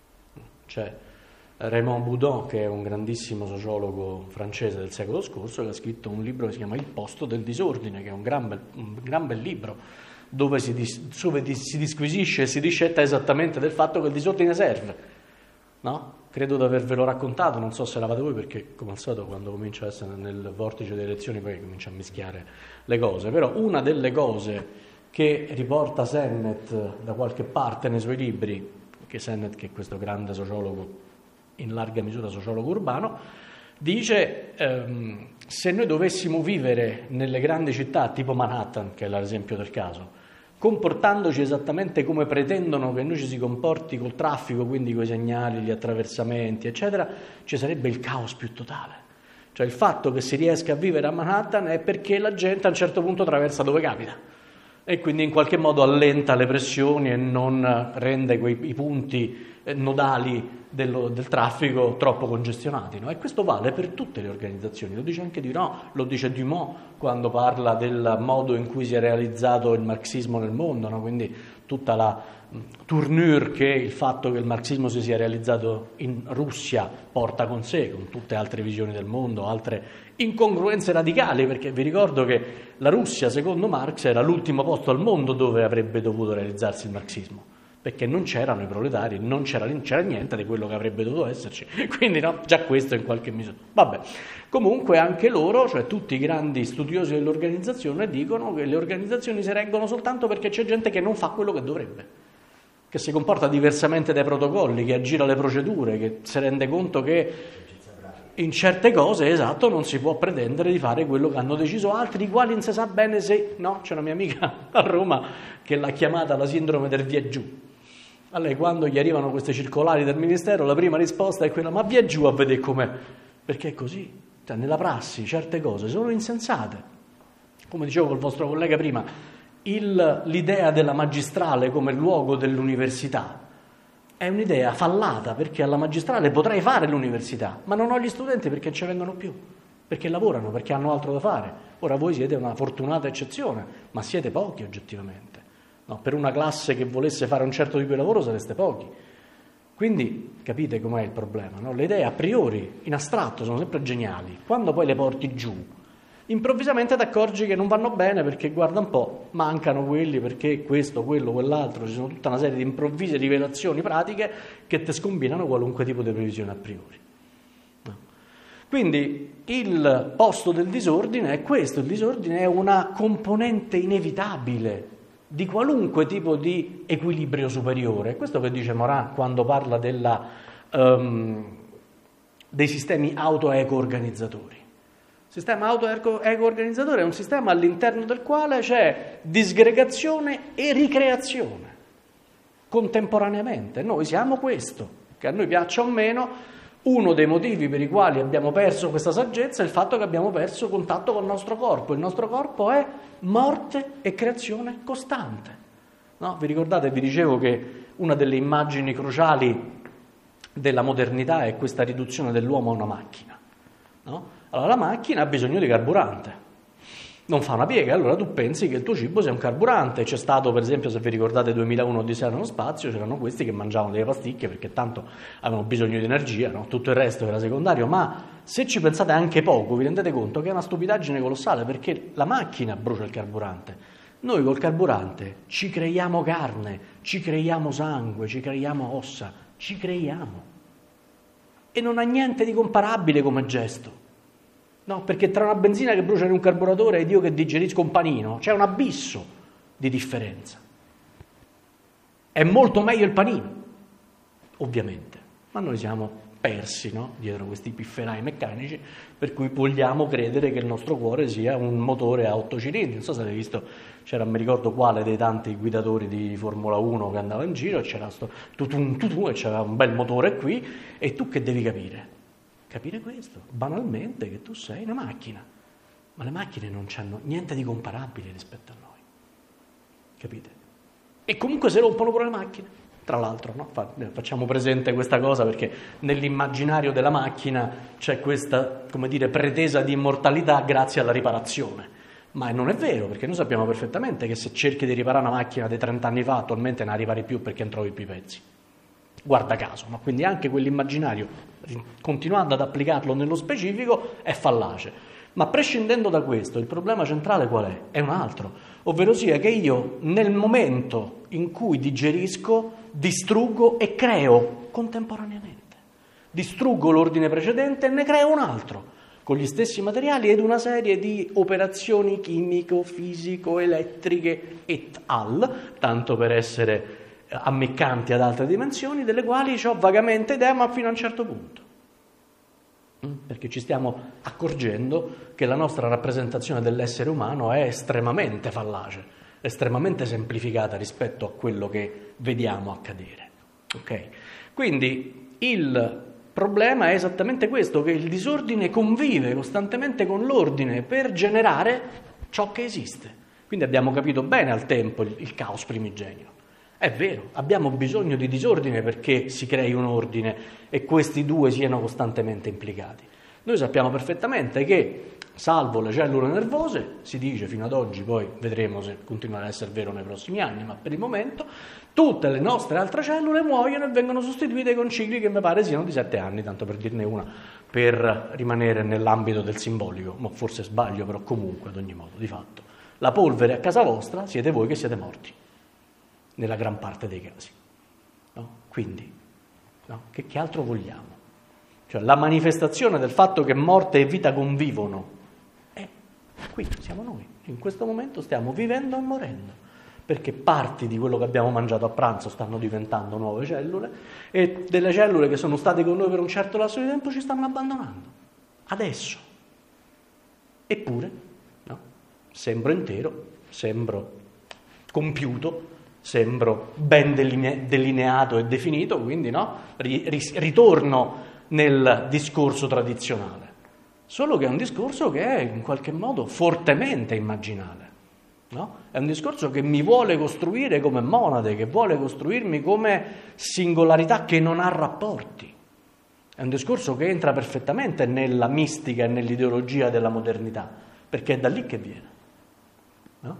C'è Raymond Boudon, che è un grandissimo sociologo francese del secolo scorso, che ha scritto un libro che si chiama Il posto del disordine, che è un gran bel, un gran bel libro, dove si, dis, dove si disquisisce e si discetta esattamente del fatto che il disordine serve, no? Credo di avervelo raccontato, non so se eravate voi, perché come al solito quando comincio a essere nel vortice delle elezioni poi comincio a mischiare le cose, però una delle cose che riporta Sennett da qualche parte nei suoi libri, che Sennett, che è questo grande sociologo, in larga misura sociologo urbano, dice ehm, se noi dovessimo vivere nelle grandi città tipo Manhattan, che è l'esempio del caso, comportandoci esattamente come pretendono che noi ci si comporti col traffico, quindi con i segnali, gli attraversamenti, eccetera, ci sarebbe il caos più totale. Cioè il fatto che si riesca a vivere a Manhattan è perché la gente a un certo punto attraversa dove capita e quindi in qualche modo allenta le pressioni e non rende quei i punti nodali dello, del traffico troppo congestionati, no? E questo vale per tutte le organizzazioni, lo dice anche Dumas, lo dice Dumas quando parla del modo in cui si è realizzato il marxismo nel mondo, no? Quindi tutta la tournure che il fatto che il marxismo si sia realizzato in Russia porta con sé, con tutte altre visioni del mondo, altre incongruenze radicali, perché vi ricordo che la Russia, secondo Marx, era l'ultimo posto al mondo dove avrebbe dovuto realizzarsi il marxismo. perché non c'erano i proletari, non c'era, c'era niente di quello che avrebbe dovuto esserci, quindi no, già questo in qualche misura. Vabbè, comunque anche loro, cioè tutti i grandi studiosi dell'organizzazione, dicono che le organizzazioni si reggono soltanto perché c'è gente che non fa quello che dovrebbe, che si comporta diversamente dai protocolli, che aggira le procedure, che si rende conto che in certe cose, esatto, non si può pretendere di fare quello che hanno deciso altri, i quali non si sa bene se... No, c'è una mia amica a Roma che l'ha chiamata la sindrome del via giù. A lei quando gli arrivano queste circolari del Ministero, la prima risposta è quella: ma via giù a vedere com'è. Perché è così. Cioè, nella prassi certe cose sono insensate. Come dicevo col vostro collega prima, il, l'idea della magistrale come luogo dell'università è un'idea fallata, perché alla magistrale potrei fare l'università, ma non ho gli studenti perché non ci vengono più, perché lavorano, perché hanno altro da fare. Ora voi siete una fortunata eccezione, ma siete pochi oggettivamente. No, per una classe che volesse fare un certo tipo di lavoro sareste pochi. Quindi capite com'è il problema, no? Le idee a priori, in astratto, sono sempre geniali. Quando poi le porti giù, improvvisamente ti accorgi che non vanno bene perché, guarda un po', mancano quelli, perché questo, quello, quell'altro, ci sono tutta una serie di improvvise rivelazioni pratiche che ti scombinano qualunque tipo di previsione a priori. No. Quindi il posto del disordine è questo, il disordine è una componente inevitabile di qualunque tipo di equilibrio superiore. È questo che dice Morin quando parla della, um, dei sistemi auto-eco-organizzatori. Il sistema auto-eco-organizzatore è un sistema all'interno del quale c'è disgregazione e ricreazione contemporaneamente. Noi siamo questo, che a noi piaccia o meno. Uno dei motivi per i quali abbiamo perso questa saggezza è il fatto che abbiamo perso contatto con il nostro corpo. Il nostro corpo è morte e creazione costante. No? Vi ricordate, vi dicevo che una delle immagini cruciali della modernità è questa riduzione dell'uomo a una macchina. No? Allora la macchina ha bisogno di carburante, non fa una piega, allora tu pensi che il tuo cibo sia un carburante. C'è stato, per esempio, se vi ricordate duemilauno Odissea nello spazio, c'erano questi che mangiavano delle pasticche perché tanto avevano bisogno di energia, no? Tutto il resto era secondario, ma se ci pensate anche poco vi rendete conto che è una stupidaggine colossale, perché la macchina brucia il carburante. Noi col carburante ci creiamo carne, ci creiamo sangue, ci creiamo ossa, ci creiamo. E non ha niente di comparabile come gesto. No, perché tra una benzina che brucia in un carburatore ed io che digerisco un panino c'è un abisso di differenza. È molto meglio il panino, ovviamente, ma noi siamo persi, no? Dietro questi pifferai meccanici, per cui vogliamo credere che il nostro cuore sia un motore a otto cilindri. Non so se avete visto, c'era, mi ricordo quale dei tanti guidatori di Formula uno che andava in giro, e c'era sto tutum tutum e c'era un bel motore qui, e tu che devi capire? Capire questo, banalmente, che tu sei una macchina, ma le macchine non hanno niente di comparabile rispetto a noi, capite? E comunque si rompono pure le macchine, tra l'altro, no? Facciamo presente questa cosa perché nell'immaginario della macchina c'è questa, come dire, pretesa di immortalità grazie alla riparazione, ma non è vero, perché noi sappiamo perfettamente che se cerchi di riparare una macchina di trenta anni fa, attualmente non la ripari più perché non trovi più i pezzi. Guarda caso, ma quindi anche quell'immaginario, continuando ad applicarlo nello specifico, è fallace. Ma prescindendo da questo, il problema centrale qual è? È un altro, ovvero sia che io nel momento in cui digerisco, distruggo e creo contemporaneamente. Distruggo l'ordine precedente e ne creo un altro, con gli stessi materiali ed una serie di operazioni chimico, fisico, elettriche et al, tanto per essere ammeccanti ad altre dimensioni, delle quali ho vagamente idea, ma fino a un certo punto. Perché ci stiamo accorgendo che la nostra rappresentazione dell'essere umano è estremamente fallace, estremamente semplificata rispetto a quello che vediamo accadere. Okay? Quindi il problema è esattamente questo, che il disordine convive costantemente con l'ordine per generare ciò che esiste. Quindi abbiamo capito bene al tempo il, il caos primigenio. È vero, abbiamo bisogno di disordine perché si crei un ordine e questi due siano costantemente implicati. Noi sappiamo perfettamente che, salvo le cellule nervose, si dice fino ad oggi, poi vedremo se continuerà a essere vero nei prossimi anni, ma per il momento tutte le nostre altre cellule muoiono e vengono sostituite con cicli che mi pare siano di sette anni, tanto per dirne una, per rimanere nell'ambito del simbolico, ma forse sbaglio, però comunque ad ogni modo, di fatto. La polvere a casa vostra siete voi che siete morti. Nella gran parte dei casi. Quindi, no? Che, che altro vogliamo? Cioè la manifestazione del fatto che morte e vita convivono è qui, siamo noi. In questo momento stiamo vivendo e morendo, perché parti di quello che abbiamo mangiato a pranzo stanno diventando nuove cellule e delle cellule che sono state con noi per un certo lasso di tempo ci stanno abbandonando. Adesso. Eppure, no? Sembro intero, sembro compiuto, sembro ben deline- delineato e definito, quindi no? Ri- ri- ritorno nel discorso tradizionale, solo che è un discorso che è in qualche modo fortemente immaginale, no? È un discorso che mi vuole costruire come monade, che vuole costruirmi come singolarità che non ha rapporti. È un discorso che entra perfettamente nella mistica e nell'ideologia della modernità, perché è da lì che viene, no?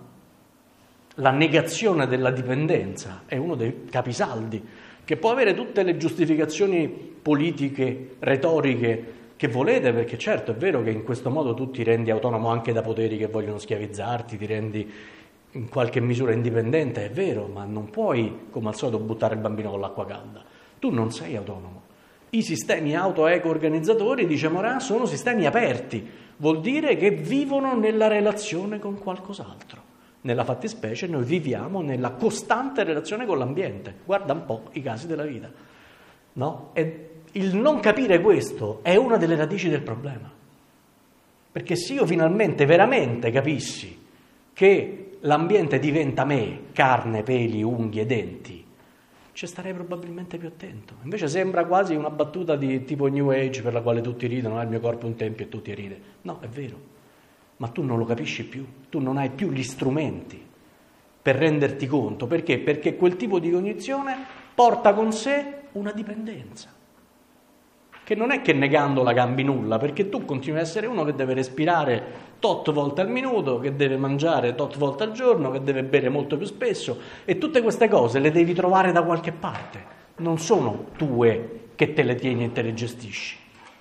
La negazione della dipendenza è uno dei capisaldi che può avere tutte le giustificazioni politiche, retoriche che volete, perché certo è vero che in questo modo tu ti rendi autonomo anche da poteri che vogliono schiavizzarti, ti rendi in qualche misura indipendente, è vero, ma non puoi come al solito buttare il bambino con l'acqua calda. Tu non sei autonomo. I sistemi auto-eco-organizzatori, dice Morin, sono sistemi aperti, vuol dire che vivono nella relazione con qualcos'altro. Nella fattispecie noi viviamo nella costante relazione con l'ambiente. Guarda un po' i casi della vita, no? E il non capire questo è una delle radici del problema. Perché se io finalmente, veramente capissi che l'ambiente diventa me, carne, peli, unghie, denti, ci starei probabilmente più attento. Invece sembra quasi una battuta di tipo New Age per la quale tutti ridono, ah, il mio corpo è un tempio e tutti ride. No, è vero. Ma tu non lo capisci più, tu non hai più gli strumenti per renderti conto. Perché? Perché quel tipo di cognizione porta con sé una dipendenza, che non è che negandola cambi nulla, perché tu continui a essere uno che deve respirare tot volte al minuto, che deve mangiare tot volte al giorno, che deve bere molto più spesso, e tutte queste cose le devi trovare da qualche parte, non sono tue che te le tieni e te le gestisci,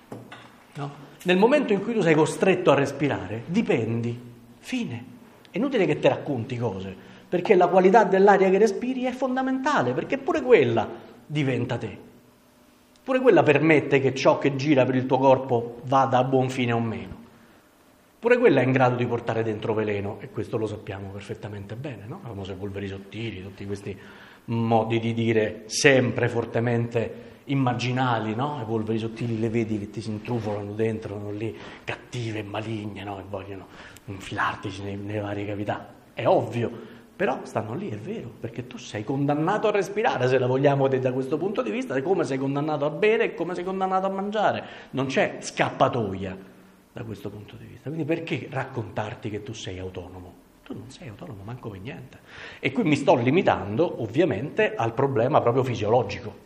no? Nel momento in cui tu sei costretto a respirare, dipendi, fine. È inutile che ti racconti cose, perché la qualità dell'aria che respiri è fondamentale, perché pure quella diventa te. Pure quella permette che ciò che gira per il tuo corpo vada a buon fine o meno. Pure quella è in grado di portare dentro veleno, e questo lo sappiamo perfettamente bene, no? Le famose polveri sottili, tutti questi modi di dire sempre fortemente immaginali, no? Le polveri sottili le vedi che ti si intrufolano dentro, sono lì cattive e maligne, no? E vogliono infilartici nei, nelle varie cavità. È ovvio, però stanno lì, è vero, perché tu sei condannato a respirare, se la vogliamo vedere da questo punto di vista, è come sei condannato a bere e come sei condannato a mangiare. Non c'è scappatoia da questo punto di vista. Quindi perché raccontarti che tu sei autonomo? Tu non sei autonomo manco per niente. E qui mi sto limitando, ovviamente, al problema proprio fisiologico.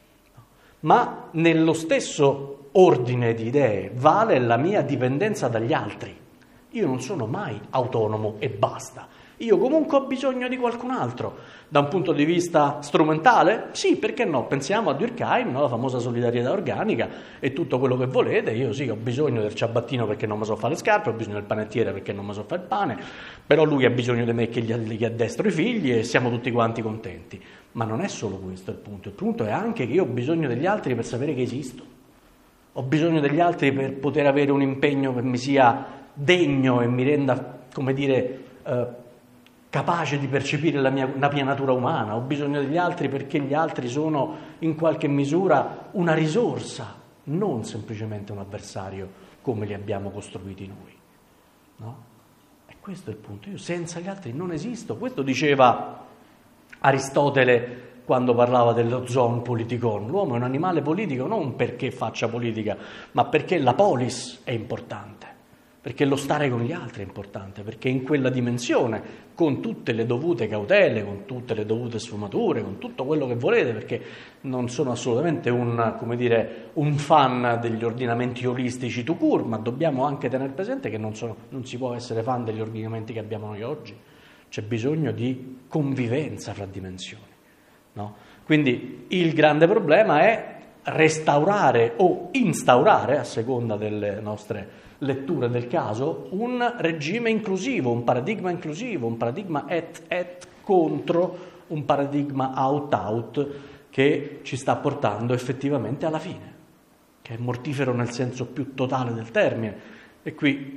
Ma nello stesso ordine di idee vale la mia dipendenza dagli altri. Io non sono mai autonomo e basta. Io comunque ho bisogno di qualcun altro. Da un punto di vista strumentale? Sì, perché no? Pensiamo a Durkheim, no? La famosa solidarietà organica e tutto quello che volete. Io sì, ho bisogno del ciabattino perché non mi so fare le scarpe, ho bisogno del panettiere perché non mi so fare il pane, però lui ha bisogno di me che gli, gli addestro i figli e siamo tutti quanti contenti. Ma non è solo questo il punto. Il punto è anche che io ho bisogno degli altri per sapere che esisto. Ho bisogno degli altri per poter avere un impegno che mi sia degno e mi renda, come dire, eh, capace di percepire la mia, la mia natura umana. Ho bisogno degli altri perché gli altri sono in qualche misura una risorsa, non semplicemente un avversario come li abbiamo costruiti noi, no? E questo è il punto. Io senza gli altri non esisto. Questo diceva Aristotele quando parlava dello zoon politikon. L'uomo è un animale politico non perché faccia politica, ma perché la polis è importante, perché lo stare con gli altri è importante, perché in quella dimensione, con tutte le dovute cautele, con tutte le dovute sfumature, con tutto quello che volete, perché non sono assolutamente un, come dire, un fan degli ordinamenti olistici tout court, ma dobbiamo anche tenere presente che non, sono, non si può essere fan degli ordinamenti che abbiamo noi oggi. C'è bisogno di convivenza fra dimensioni, no? Quindi il grande problema è restaurare o instaurare, a seconda delle nostre letture del caso, un regime inclusivo, un paradigma inclusivo, un paradigma et-et contro un paradigma out-out che ci sta portando effettivamente alla fine, che è mortifero nel senso più totale del termine. E qui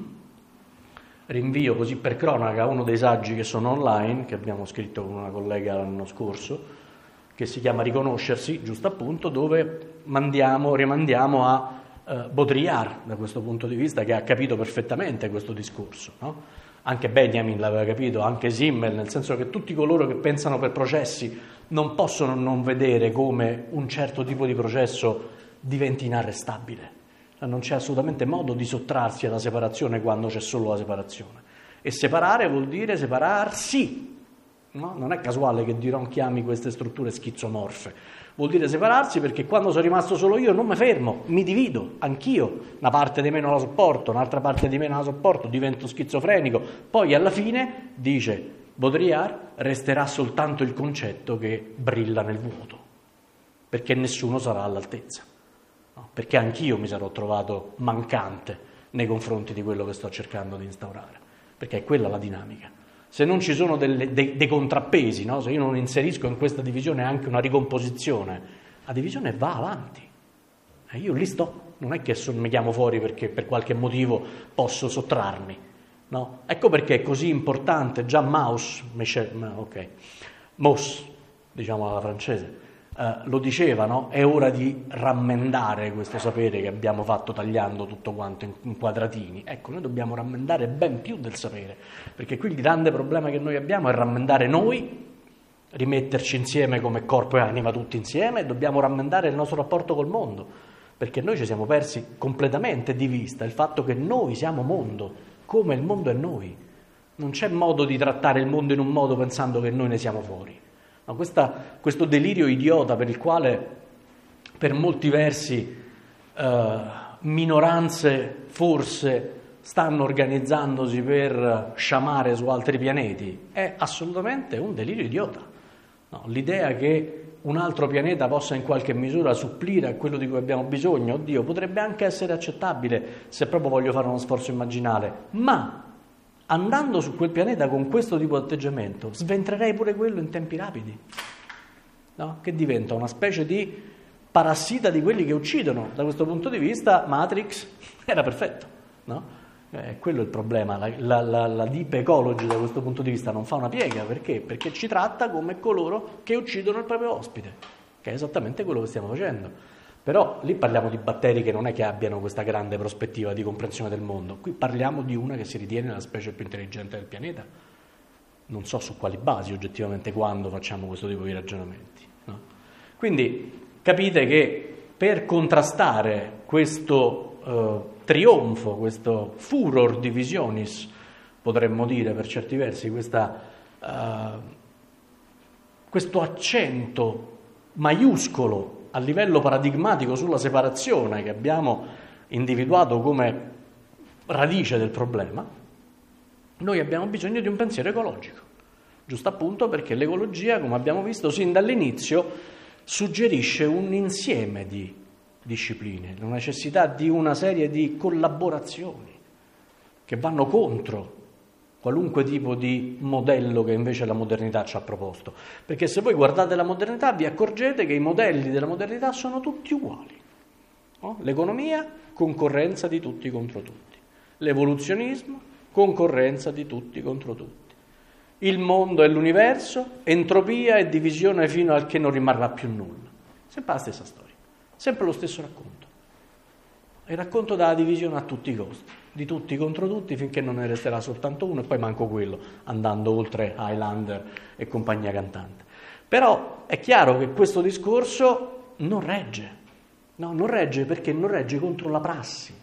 rinvio così per cronaca uno dei saggi che sono online, che abbiamo scritto con una collega l'anno scorso, che si chiama Riconoscersi, giusto appunto, dove mandiamo, rimandiamo a eh, Baudrillard da questo punto di vista, che ha capito perfettamente questo discorso, no? Anche Benjamin l'aveva capito, anche Simmel, nel senso che tutti coloro che pensano per processi non possono non vedere come un certo tipo di processo diventi inarrestabile. Non c'è assolutamente modo di sottrarsi alla separazione quando c'è solo la separazione. E separare vuol dire separarsi. No? Non è casuale che Diron chiami queste strutture schizomorfe. Vuol dire separarsi perché quando sono rimasto solo io non mi fermo, mi divido, anch'io. Una parte di me non la sopporto, un'altra parte di me non la sopporto, divento schizofrenico. Poi alla fine, dice Baudrillard, resterà soltanto il concetto che brilla nel vuoto, perché nessuno sarà all'altezza. No? Perché anch'io mi sarò trovato mancante nei confronti di quello che sto cercando di instaurare, perché è quella la dinamica. Se non ci sono delle, dei, dei contrappesi, no? Se io non inserisco in questa divisione anche una ricomposizione, la divisione va avanti. E io lì sto, non è che son, mi chiamo fuori perché per qualche motivo posso sottrarmi. No? Ecco perché è così importante, già Mauss, Michel, ok, Mauss, diciamo alla francese, eh, lo diceva, no? È ora di rammendare questo sapere che abbiamo fatto tagliando tutto quanto in, in quadratini. Ecco, noi dobbiamo rammendare ben più del sapere, perché qui il grande problema che noi abbiamo è rammendare noi, rimetterci insieme come corpo e anima tutti insieme, e dobbiamo rammendare il nostro rapporto col mondo, perché noi ci siamo persi completamente di vista il fatto che noi siamo mondo, come il mondo è noi. Non c'è modo di trattare il mondo in un modo pensando che noi ne siamo fuori. No, questa, questo delirio idiota per il quale per molti versi eh, minoranze forse stanno organizzandosi per sciamare su altri pianeti è assolutamente un delirio idiota. No, l'idea che un altro pianeta possa in qualche misura supplire a quello di cui abbiamo bisogno, oddio, potrebbe anche essere accettabile se proprio voglio fare uno sforzo immaginale, ma andando su quel pianeta con questo tipo di atteggiamento sventrerei pure quello in tempi rapidi, no? Che diventa una specie di parassita di quelli che uccidono. Da questo punto di vista Matrix era perfetto, no? Eh, quello è il problema. La, la, la, la deep ecology da questo punto di vista non fa una piega. Perché? Perché ci tratta come coloro che uccidono il proprio ospite, che è esattamente quello che stiamo facendo. Però lì parliamo di batteri che non è che abbiano questa grande prospettiva di comprensione del mondo. Qui parliamo di una che si ritiene la specie più intelligente del pianeta. Non so su quali basi oggettivamente quando facciamo questo tipo di ragionamenti, no? Quindi capite che per contrastare questo eh, trionfo, questo furor divisionis, potremmo dire per certi versi, questa, eh, questo accento maiuscolo a livello paradigmatico sulla separazione che abbiamo individuato come radice del problema, noi abbiamo bisogno di un pensiero ecologico, giusto appunto perché l'ecologia, come abbiamo visto sin dall'inizio, suggerisce un insieme di discipline, la necessità di una serie di collaborazioni che vanno contro qualunque tipo di modello che invece la modernità ci ha proposto. Perché se voi guardate la modernità vi accorgete che i modelli della modernità sono tutti uguali, no? L'economia, concorrenza di tutti contro tutti. L'evoluzionismo, concorrenza di tutti contro tutti. Il mondo e l'universo, entropia e divisione fino al che non rimarrà più nulla. Sempre la stessa storia, sempre lo stesso racconto. Il racconto della divisione a tutti i costi, di tutti contro tutti, finché non ne resterà soltanto uno e poi manco quello, andando oltre Highlander e compagnia cantante. Però è chiaro che questo discorso non regge, no, non regge perché non regge contro la prassi.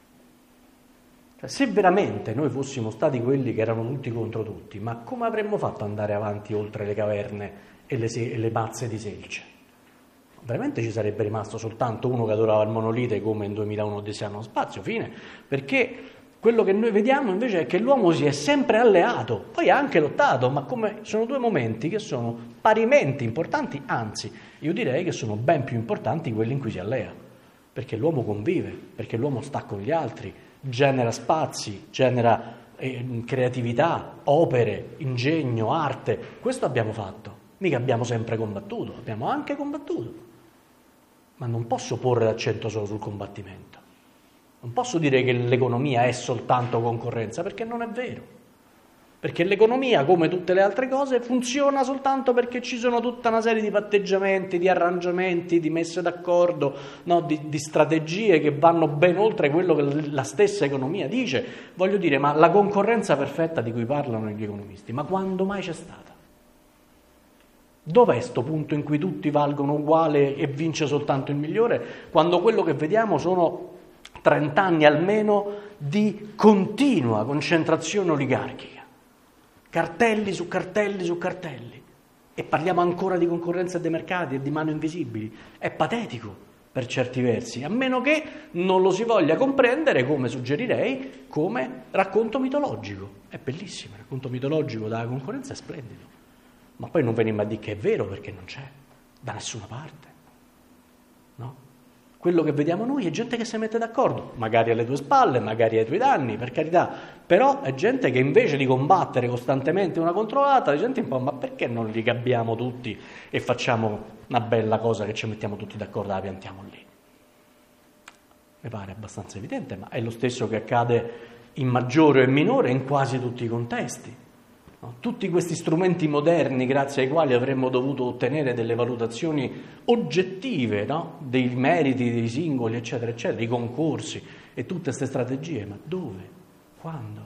Cioè, se veramente noi fossimo stati quelli che erano tutti contro tutti, ma come avremmo fatto ad andare avanti oltre le caverne e le, se- e le mazze di selce? Veramente ci sarebbe rimasto soltanto uno che adorava il monolite come in duemilauno Odissea nello spazio, fine, perché quello che noi vediamo invece è che l'uomo si è sempre alleato, poi ha anche lottato, ma come sono due momenti che sono parimenti importanti, anzi io direi che sono ben più importanti quelli in cui si allea, perché l'uomo convive, perché l'uomo sta con gli altri, genera spazi, genera eh, creatività, opere, ingegno, arte, questo abbiamo fatto. Mica abbiamo sempre combattuto, abbiamo anche combattuto, ma non posso porre l'accento solo sul combattimento. Non posso dire che l'economia è soltanto concorrenza, perché non è vero. Perché l'economia, come tutte le altre cose, funziona soltanto perché ci sono tutta una serie di patteggiamenti, di arrangiamenti, di messe d'accordo, no? di, di strategie che vanno ben oltre quello che la stessa economia dice. Voglio dire, ma la concorrenza perfetta di cui parlano gli economisti, ma quando mai c'è stata? Dov'è sto punto in cui tutti valgono uguale e vince soltanto il migliore, quando quello che vediamo sono trent'anni almeno di continua concentrazione oligarchica? Cartelli su cartelli su cartelli, e parliamo ancora di concorrenza dei mercati e di mano invisibili. È patetico per certi versi, a meno che non lo si voglia comprendere, come suggerirei, come racconto mitologico. È bellissimo, il racconto mitologico della concorrenza è splendido, ma poi non venimmo a dire che è vero, perché non c'è da nessuna parte, no? Quello che vediamo noi è gente che si mette d'accordo, magari alle tue spalle, magari ai tuoi danni, per carità, però è gente che invece di combattere costantemente una contro l'altra, la gente un po', ma perché non li gabbiamo tutti e facciamo una bella cosa che ci mettiamo tutti d'accordo e la piantiamo lì? Mi pare abbastanza evidente, ma è lo stesso che accade in maggiore o minore in quasi tutti i contesti. No? Tutti questi strumenti moderni, grazie ai quali avremmo dovuto ottenere delle valutazioni oggettive, no? Dei meriti dei singoli, eccetera, eccetera, i concorsi e tutte queste strategie, ma dove? Quando?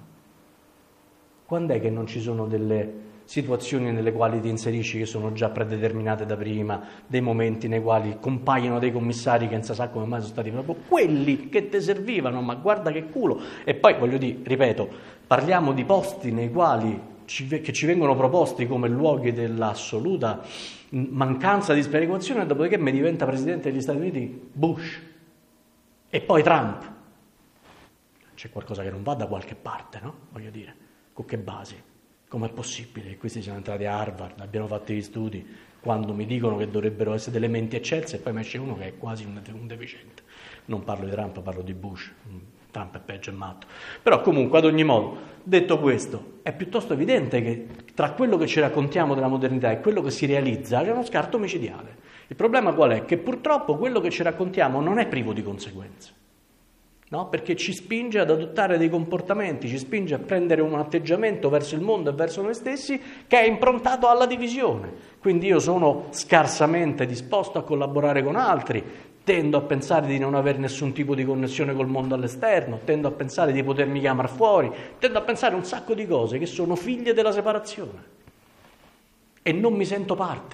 Quando è che non ci sono delle situazioni nelle quali ti inserisci che sono già predeterminate da prima, dei momenti nei quali compaiono dei commissari che non si sa come mai sono stati proprio quelli che ti servivano, ma guarda che culo. E poi voglio dire, ripeto, parliamo di posti nei quali ci, che ci vengono proposti come luoghi dell'assoluta mancanza di sperequazione, dopodiché mi diventa presidente degli Stati Uniti Bush e poi Trump. C'è qualcosa che non va da qualche parte, no? Voglio dire, con che basi? Com'è possibile che questi siano entrati a Harvard, abbiano fatto gli studi, quando mi dicono che dovrebbero essere delle menti eccelse, e poi mi esce uno che è quasi un, un deficiente. Non parlo di Trump, parlo di Bush. Trump è peggio, è matto. Però comunque, ad ogni modo, detto questo, è piuttosto evidente che tra quello che ci raccontiamo della modernità e quello che si realizza c'è uno scarto micidiale. Il problema qual è? Che purtroppo quello che ci raccontiamo non è privo di conseguenze. No? Perché ci spinge ad adottare dei comportamenti, ci spinge a prendere un atteggiamento verso il mondo e verso noi stessi che è improntato alla divisione. Quindi io sono scarsamente disposto a collaborare con altri, tendo a pensare di non avere nessun tipo di connessione col mondo all'esterno, tendo a pensare di potermi chiamare fuori, tendo a pensare un sacco di cose che sono figlie della separazione. E non mi sento parte,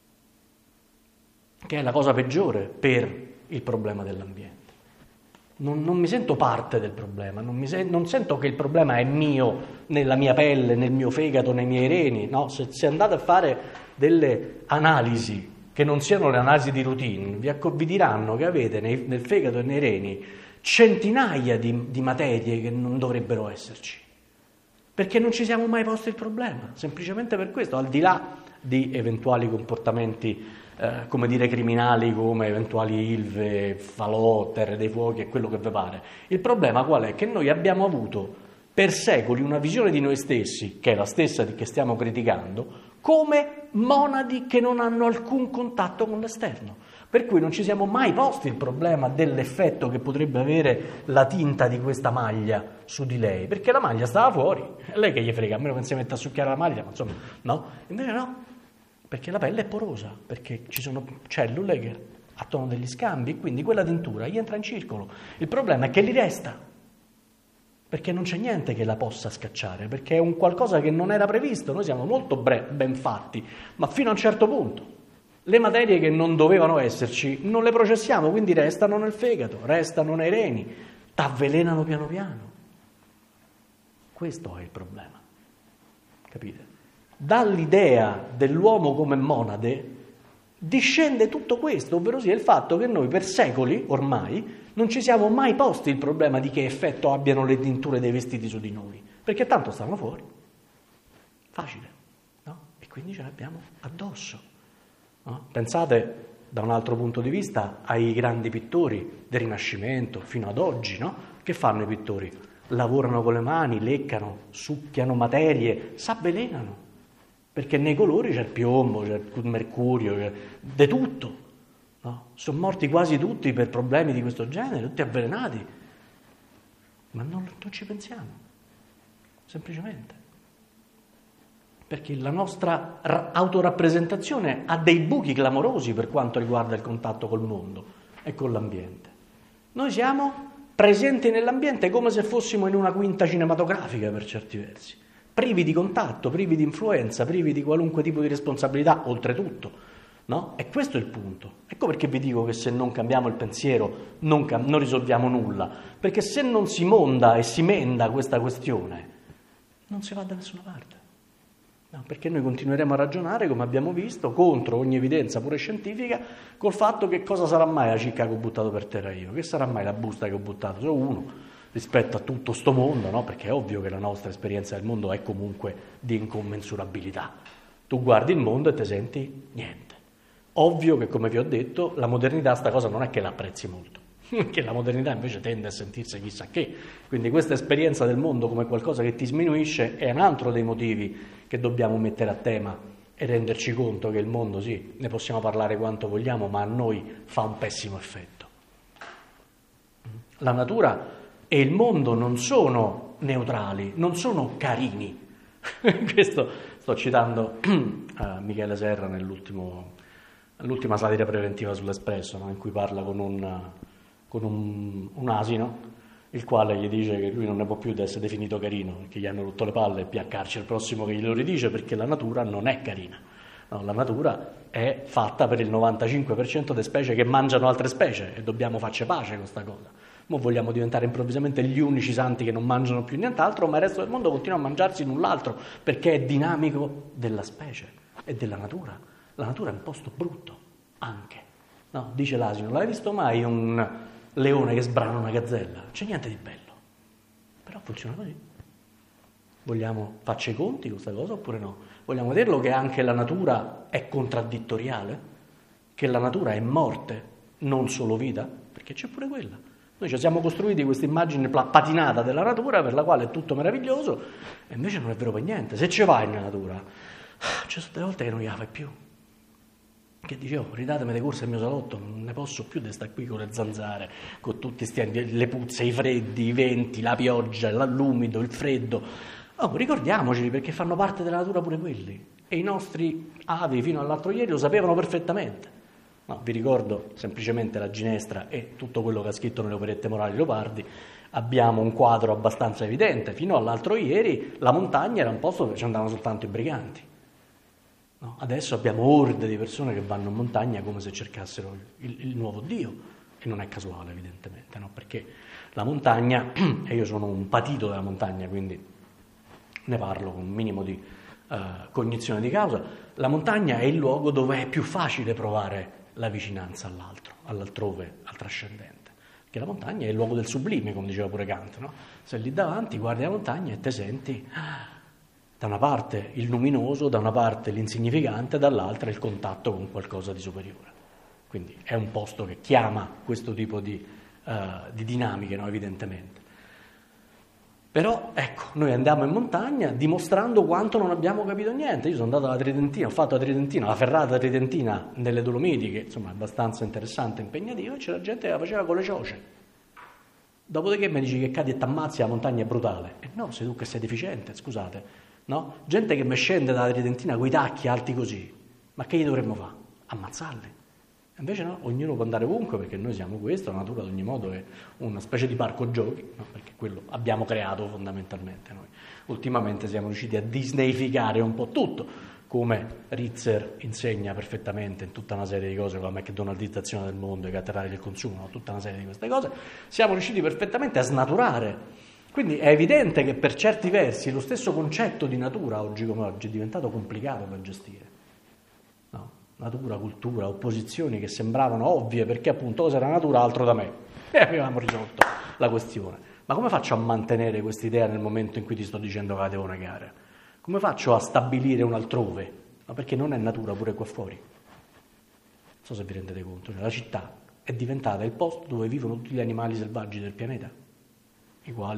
che è la cosa peggiore per il problema dell'ambiente. Non, non mi sento parte del problema, non, mi sen- non sento che il problema è mio, nella mia pelle, nel mio fegato, nei miei reni. No? Se, se andate a fare delle analisi che non siano le analisi di routine, vi, acc- vi diranno che avete nei, nel fegato e nei reni centinaia di, di materie che non dovrebbero esserci, perché non ci siamo mai posti il problema, semplicemente per questo, al di là di eventuali comportamenti Eh, come dire criminali, come eventuali Ilve, falò, terre dei fuochi e quello che vi pare. Il problema qual è? Che noi abbiamo avuto per secoli una visione di noi stessi, che è la stessa che stiamo criticando, come monadi che non hanno alcun contatto con l'esterno. Per cui non ci siamo mai posti il problema dell'effetto che potrebbe avere la tinta di questa maglia su di lei, perché la maglia stava fuori, lei che gli frega, a meno che non si metta a succhiare la maglia, ma insomma, no? Invece no. Perché la pelle è porosa, perché ci sono cellule che attuano degli scambi e quindi quella tintura gli entra in circolo. Il problema è che li resta, perché non c'è niente che la possa scacciare, perché è un qualcosa che non era previsto. Noi siamo molto bre- ben fatti, ma fino a un certo punto. Le materie che non dovevano esserci non le processiamo, quindi restano nel fegato, restano nei reni, t'avvelenano piano piano. Questo è il problema, capite? Dall'idea dell'uomo come monade discende tutto questo, ovvero sia il fatto che noi per secoli ormai non ci siamo mai posti il problema di che effetto abbiano le tinture dei vestiti su di noi, perché tanto stanno fuori, facile, no? E quindi ce l'abbiamo addosso, no? Pensate da un altro punto di vista ai grandi pittori del Rinascimento fino ad oggi, no? Che fanno i pittori? Lavorano con le mani, leccano, succhiano materie, s'avvelenano. perché nei colori c'è il piombo, c'è il mercurio, c'è di tutto, no? Sono morti quasi tutti per problemi di questo genere, tutti avvelenati, ma non, non ci pensiamo, semplicemente. Perché la nostra ra- autorappresentazione ha dei buchi clamorosi per quanto riguarda il contatto col mondo e con l'ambiente. Noi siamo presenti nell'ambiente come se fossimo in una quinta cinematografica per certi versi, privi di contatto, privi di influenza, privi di qualunque tipo di responsabilità, oltretutto, no? E questo è il punto. Ecco perché vi dico che se non cambiamo il pensiero non, cam- non risolviamo nulla, perché se non si monda e si menda questa questione, non si va da nessuna parte. No, perché noi continueremo a ragionare, come abbiamo visto, contro ogni evidenza pure scientifica, col fatto che cosa sarà mai la cicca che ho buttato per terra io, che sarà mai la busta che ho buttato, solo uno, rispetto a tutto sto mondo, no? Perché è ovvio che la nostra esperienza del mondo è comunque di incommensurabilità. Tu guardi il mondo e ti senti niente. Ovvio che, come vi ho detto, la modernità sta cosa non è che la apprezzi molto, che la modernità invece tende a sentirsi chissà che. Quindi questa esperienza del mondo come qualcosa che ti sminuisce è un altro dei motivi che dobbiamo mettere a tema e renderci conto che il mondo, sì, ne possiamo parlare quanto vogliamo, ma a noi fa un pessimo effetto. La natura e il mondo non sono neutrali, non sono carini. Questo sto citando uh, Michele Serra nell'ultimo, nell'ultima satira preventiva sull'Espresso, no? In cui parla con un, con un, un asino, il quale gli dice che lui non ne può più di essere definito carino, perché gli hanno rotto le palle e piaccarci il prossimo che glielo ridice, perché la natura non è carina. No, la natura è fatta per il novantacinque per cento delle specie che mangiano altre specie e dobbiamo farci pace con questa cosa. Mo vogliamo diventare improvvisamente gli unici santi che non mangiano più nient'altro, ma il resto del mondo continua a mangiarsi null'altro, perché è dinamico della specie e della natura. La natura è un posto brutto, anche. No, dice l'asino, l'hai visto mai un leone che sbrana una gazzella? C'è niente di bello, però funziona così. Vogliamo farci i conti con questa cosa oppure no? Vogliamo dirlo che anche la natura è contraddittoriale? Che la natura è morte, non solo vita? Perché c'è pure quella. Noi ci siamo costruiti questa immagine patinata della natura per la quale è tutto meraviglioso e invece non è vero per niente. Se ci vai nella natura, ci sono delle volte che non gliela fai più. Che dicevo, ridatemi le corse al mio salotto, non ne posso più di stare qui con le zanzare, con tutte le puzze, i freddi, i venti, la pioggia, l'umido, il freddo. Oh, ricordiamoceli perché fanno parte della natura pure quelli. E i nostri avi fino all'altro ieri lo sapevano perfettamente. No, vi ricordo semplicemente la ginestra e tutto quello che ha scritto nelle operette morali Leopardi. Abbiamo un quadro abbastanza evidente. Fino all'altro ieri la montagna era un posto dove ci andavano soltanto i briganti. No, adesso abbiamo orde di persone che vanno in montagna come se cercassero il, il nuovo Dio, e non è casuale evidentemente, no? Perché la montagna, e io sono un patito della montagna, quindi ne parlo con un minimo di uh, cognizione di causa, la montagna è il luogo dove è più facile provare la vicinanza all'altro, all'altrove, al trascendente, perché la montagna è il luogo del sublime, come diceva pure Kant, no? Se lì davanti guardi la montagna e te senti da una parte il luminoso, da una parte l'insignificante, dall'altra il contatto con qualcosa di superiore. Quindi è un posto che chiama questo tipo di, uh, di dinamiche, no? Evidentemente. Però, ecco, noi andiamo in montagna dimostrando quanto non abbiamo capito niente. Io sono andato alla Tridentina, ho fatto la Tridentina, la ferrata tridentina nelle Dolomiti, che insomma è abbastanza interessante e impegnativa, e c'era gente che la faceva con le cioce. Dopodiché mi dici che cadi e t'ammazzi, la montagna è brutale. E no, sei tu che sei deficiente, scusate. No? Gente che mi scende dalla Tridentina coi tacchi alti così, ma che gli dovremmo fare? Ammazzarli. Invece no, ognuno può andare ovunque perché noi siamo questo, la natura ad ogni modo è una specie di parco giochi, no? Perché quello abbiamo creato fondamentalmente noi. Ultimamente siamo riusciti a disneificare un po' tutto, come Ritzer insegna perfettamente in tutta una serie di cose, come la McDonaldizzazione del mondo, i cattedrali del consumo, no? Tutta una serie di queste cose, siamo riusciti perfettamente a snaturare. Quindi è evidente che per certi versi lo stesso concetto di natura oggi come oggi è diventato complicato da gestire. No? Natura, cultura, opposizioni che sembravano ovvie perché appunto cosa era natura altro da me e avevamo risolto la questione. Ma come faccio a mantenere questa idea nel momento in cui ti sto dicendo che la devo negare? Come faccio a stabilire un altrove? Ma perché non è natura pure qua fuori? Non so se vi rendete conto, cioè, la città è diventata il posto dove vivono tutti gli animali selvaggi del pianeta, i quali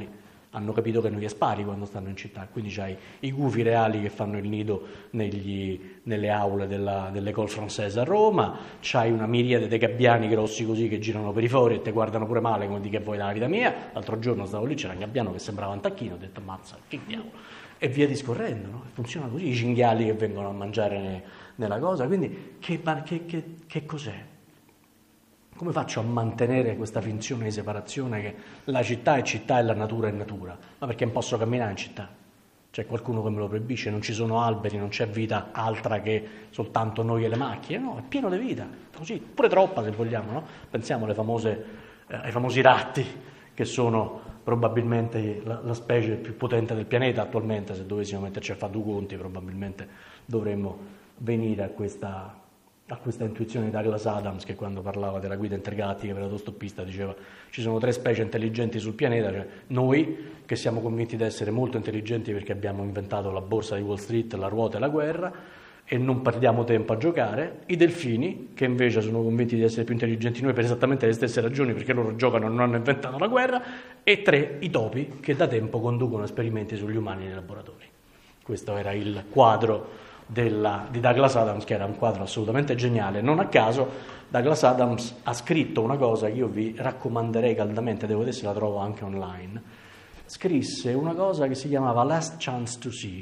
hanno capito che non gli spari quando stanno in città, quindi c'hai i gufi reali che fanno il nido negli, nelle aule della, dell'École Française a Roma, c'hai una miriade di gabbiani grossi così che girano per i fori e ti guardano pure male come di che vuoi dalla vita mia. L'altro giorno stavo lì, c'era un gabbiano che sembrava un tacchino, ho detto ammazza, che diavolo, e via discorrendo, no? Funziona così, i cinghiali che vengono a mangiare ne, nella cosa, quindi che, che, che, che cos'è? Come faccio a mantenere questa finzione di separazione che la città è città e la natura è natura? Ma perché non posso camminare in città? C'è qualcuno che me lo proibisce? Non ci sono alberi, non c'è vita altra che soltanto noi e le macchine? No, è pieno di vita, così, pure troppa se vogliamo, no? Pensiamo alle famose, eh, ai famosi ratti, che sono probabilmente la, la specie più potente del pianeta attualmente. Se dovessimo metterci a fare due conti probabilmente dovremmo venire a questa... a questa intuizione di Douglas Adams, che quando parlava della guida intergalattica per l'autostoppista diceva ci sono tre specie intelligenti sul pianeta, cioè noi che siamo convinti di essere molto intelligenti perché abbiamo inventato la borsa di Wall Street, la ruota e la guerra e non perdiamo tempo a giocare, i delfini che invece sono convinti di essere più intelligenti di noi per esattamente le stesse ragioni perché loro giocano e non hanno inventato la guerra, e tre, i topi che da tempo conducono esperimenti sugli umani nei laboratori. Questo era il quadro Della, di Douglas Adams, che era un quadro assolutamente geniale. Non a caso Douglas Adams ha scritto una cosa che io vi raccomanderei caldamente, devo vedere se la trovo anche online. Scrisse una cosa che si chiamava Last Chance to See,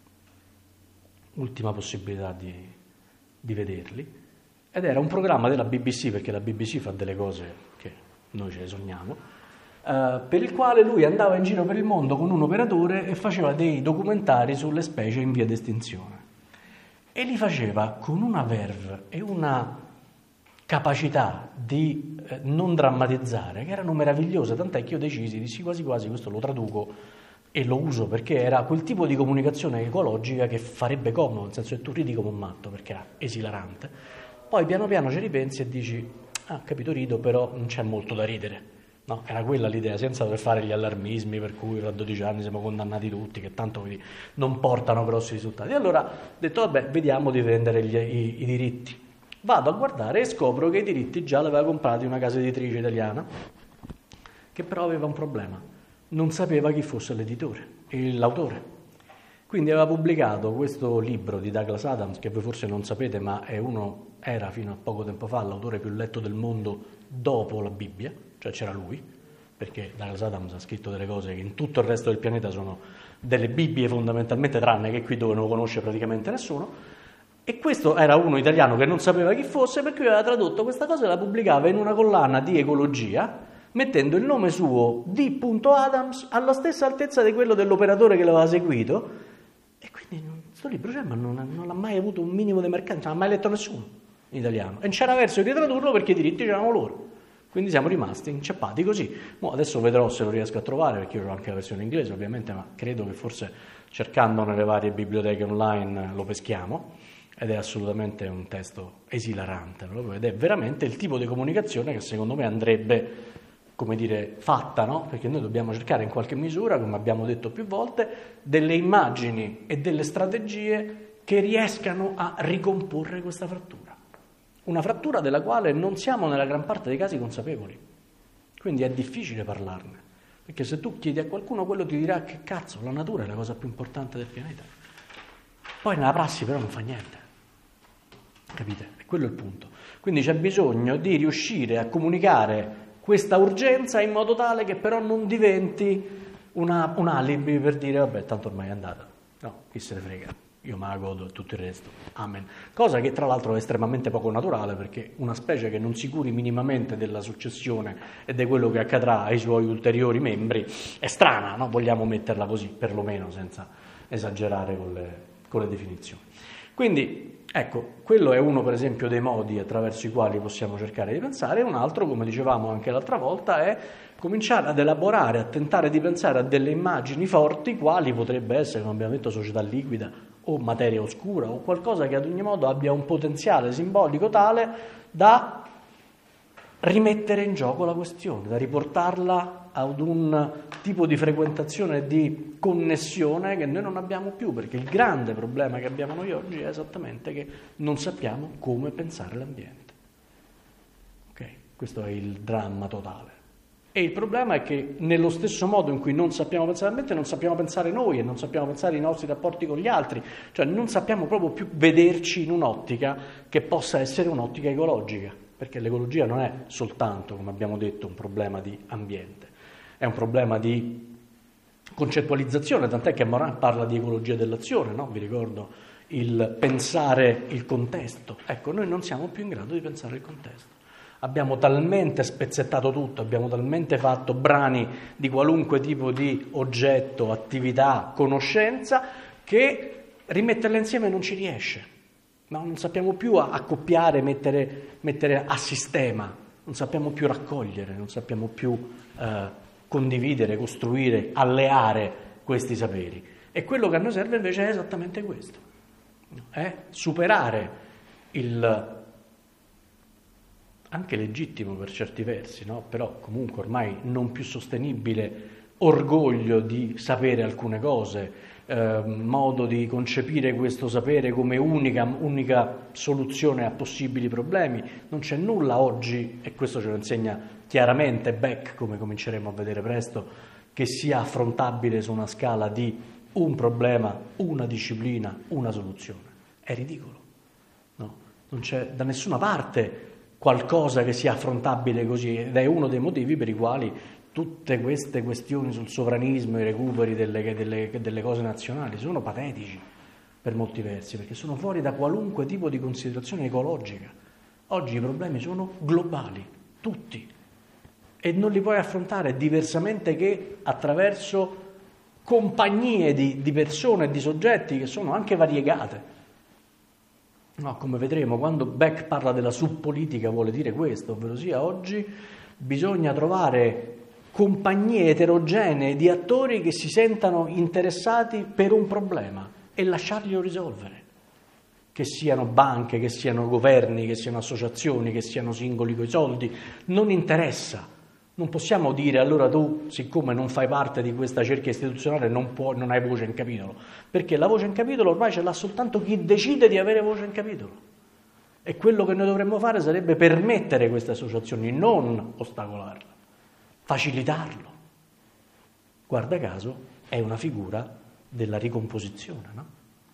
ultima possibilità di, di vederli, ed era un programma della B B C, perché la B B C fa delle cose che noi ce le sogniamo, Uh, per il quale lui andava in giro per il mondo con un operatore e faceva dei documentari sulle specie in via d'estinzione. E li faceva con una verve e una capacità di eh, non drammatizzare che erano meravigliose, tant'è che io decisi, dissi quasi quasi questo lo traduco e lo uso, perché era quel tipo di comunicazione ecologica che farebbe comodo, nel senso che tu ridi come un matto perché era esilarante, poi piano piano ci ripensi e dici ah capito, rido, però non c'è molto da ridere. No, era quella l'idea, senza dover fare gli allarmismi per cui a dodici anni siamo condannati tutti, che tanto quindi non portano grossi risultati. Allora ho detto, vabbè, vediamo di vendere gli, i, i diritti. Vado a guardare e scopro che i diritti già li aveva comprati una casa editrice italiana, che però aveva un problema, non sapeva chi fosse l'editore, l'autore. Quindi aveva pubblicato questo libro di Douglas Adams, che voi forse non sapete, ma è uno, era fino a poco tempo fa l'autore più letto del mondo dopo la Bibbia, cioè c'era lui, perché Douglas Adams ha scritto delle cose che in tutto il resto del pianeta sono delle Bibbie fondamentalmente, tranne che qui dove non lo conosce praticamente nessuno, e questo era uno italiano che non sapeva chi fosse, perché aveva tradotto questa cosa e la pubblicava in una collana di ecologia, mettendo il nome suo D. Adams alla stessa altezza di quello dell'operatore che l'aveva seguito, e quindi questo libro cioè, ma non, non l'ha mai avuto un minimo di mercato, non l'ha mai letto nessuno in italiano, e non c'era verso di tradurlo perché i diritti c'erano loro. Quindi siamo rimasti inceppati così. Mo adesso vedrò se lo riesco a trovare, perché io ho anche la versione inglese ovviamente, ma credo che forse cercando nelle varie biblioteche online lo peschiamo, ed è assolutamente un testo esilarante, ed è veramente il tipo di comunicazione che secondo me andrebbe, come dire, fatta, no? Perché noi dobbiamo cercare in qualche misura, come abbiamo detto più volte, delle immagini e delle strategie che riescano a ricomporre questa frattura. Una frattura della quale non siamo nella gran parte dei casi consapevoli, quindi è difficile parlarne, perché se tu chiedi a qualcuno quello ti dirà che cazzo, la natura è la cosa più importante del pianeta, poi nella prassi però non fa niente, capite? E quello è il punto. Quindi c'è bisogno di riuscire a comunicare questa urgenza in modo tale che però non diventi una, un alibi per dire vabbè tanto ormai è andata, no, chi se ne frega. Io me la godo e tutto il resto, amen. Cosa che tra l'altro è estremamente poco naturale, perché una specie che non si curi minimamente della successione e di quello che accadrà ai suoi ulteriori membri è strana, no? Vogliamo metterla così, perlomeno senza esagerare con le, con le definizioni. Quindi, ecco, quello è uno per esempio dei modi attraverso i quali possiamo cercare di pensare, un altro, come dicevamo anche l'altra volta, è cominciare ad elaborare, a tentare di pensare a delle immagini forti, quali potrebbe essere, come abbiamo detto, società liquida, o materia oscura, o qualcosa che ad ogni modo abbia un potenziale simbolico tale da rimettere in gioco la questione, da riportarla ad un tipo di frequentazione e di connessione che noi non abbiamo più, perché il grande problema che abbiamo noi oggi è esattamente che non sappiamo come pensare l'ambiente. Ok? Questo è il dramma totale. E il problema è che nello stesso modo in cui non sappiamo pensare la mente, non sappiamo pensare noi e non sappiamo pensare i nostri rapporti con gli altri, cioè non sappiamo proprio più vederci in un'ottica che possa essere un'ottica ecologica, perché l'ecologia non è soltanto, come abbiamo detto, un problema di ambiente, è un problema di concettualizzazione, tant'è che Morin parla di ecologia dell'azione, no? Vi ricordo il pensare il contesto. Ecco, noi non siamo più in grado di pensare il contesto. Abbiamo talmente spezzettato tutto, abbiamo talmente fatto brani di qualunque tipo di oggetto, attività, conoscenza, che rimetterle insieme non ci riesce. No? Non sappiamo più accoppiare, mettere, mettere a sistema, non sappiamo più raccogliere, non sappiamo più eh, condividere, costruire, alleare questi saperi. E quello che a noi serve invece è esattamente questo, è superare il... anche legittimo per certi versi, no? Però comunque ormai non più sostenibile orgoglio di sapere alcune cose, eh, modo di concepire questo sapere come unica, unica soluzione a possibili problemi. Non c'è nulla oggi, e questo ce lo insegna chiaramente Beck, come cominceremo a vedere presto, che sia affrontabile su una scala di un problema, una disciplina, una soluzione. È ridicolo, no? Non c'è da nessuna parte qualcosa che sia affrontabile così, ed è uno dei motivi per i quali tutte queste questioni sul sovranismo, i recuperi delle, delle, delle cose nazionali sono patetici per molti versi, perché sono fuori da qualunque tipo di considerazione ecologica. Oggi i problemi sono globali, tutti, e non li puoi affrontare diversamente che attraverso compagnie di, di persone e di soggetti che sono anche variegate. No, come vedremo, quando Beck parla della subpolitica vuole dire questo, ovvero sia oggi bisogna trovare compagnie eterogenee di attori che si sentano interessati per un problema e lasciarglielo risolvere, che siano banche, che siano governi, che siano associazioni, che siano singoli coi soldi, non interessa. Non possiamo dire allora tu, siccome non fai parte di questa cerchia istituzionale, non, puoi, non hai voce in capitolo, perché la voce in capitolo ormai ce l'ha soltanto chi decide di avere voce in capitolo. E quello che noi dovremmo fare sarebbe permettere queste associazioni, non ostacolarle, facilitarlo. Guarda caso, è una figura della ricomposizione, no?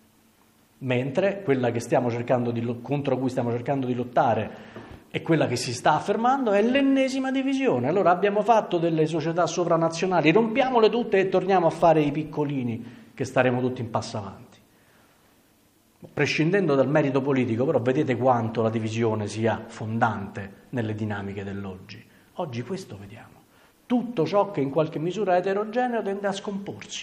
Mentre quella che stiamo cercando di, contro cui stiamo cercando di lottare e quella che si sta affermando è l'ennesima divisione. Allora abbiamo fatto delle società sovranazionali, rompiamole tutte e torniamo a fare i piccolini, che staremo tutti in passo avanti. Prescindendo dal merito politico, però vedete quanto la divisione sia fondante nelle dinamiche dell'oggi. Oggi questo vediamo. Tutto ciò che in qualche misura è eterogeneo tende a scomporsi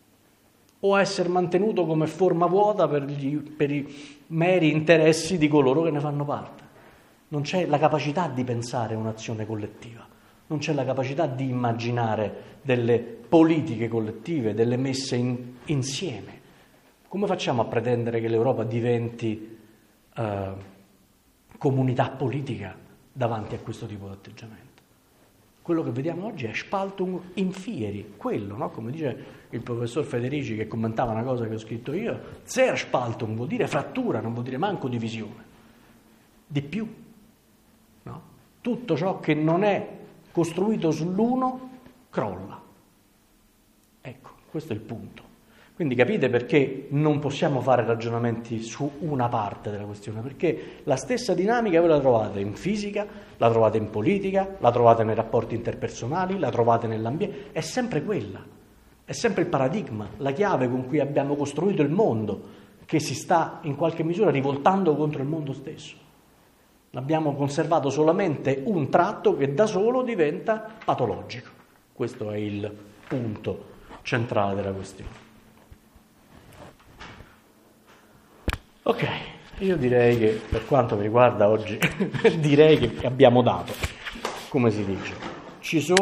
o a essere mantenuto come forma vuota per, gli, per i meri interessi di coloro che ne fanno parte. Non c'è la capacità di pensare un'azione collettiva, non c'è la capacità di immaginare delle politiche collettive, delle messe in, insieme. Come facciamo a pretendere che l'Europa diventi eh, comunità politica davanti a questo tipo di atteggiamento? Quello che vediamo oggi è Spaltung in fieri, quello, no? Come dice il professor Federici che commentava una cosa che ho scritto io, Zerspaltung vuol dire frattura, non vuol dire manco divisione, di più. No? Tutto ciò che non è costruito sull'uno crolla. Ecco, questo è il punto. Quindi capite perché non possiamo fare ragionamenti su una parte della questione, perché la stessa dinamica voi la trovate in fisica, la trovate in politica, la trovate nei rapporti interpersonali, la trovate nell'ambiente, è sempre quella, è sempre il paradigma, la chiave con cui abbiamo costruito il mondo, che si sta in qualche misura rivoltando contro il mondo stesso. Abbiamo conservato solamente un tratto che da solo diventa patologico. Questo è il punto centrale della questione. Ok, io direi che per quanto mi riguarda oggi direi che abbiamo dato, come si dice. Ci sono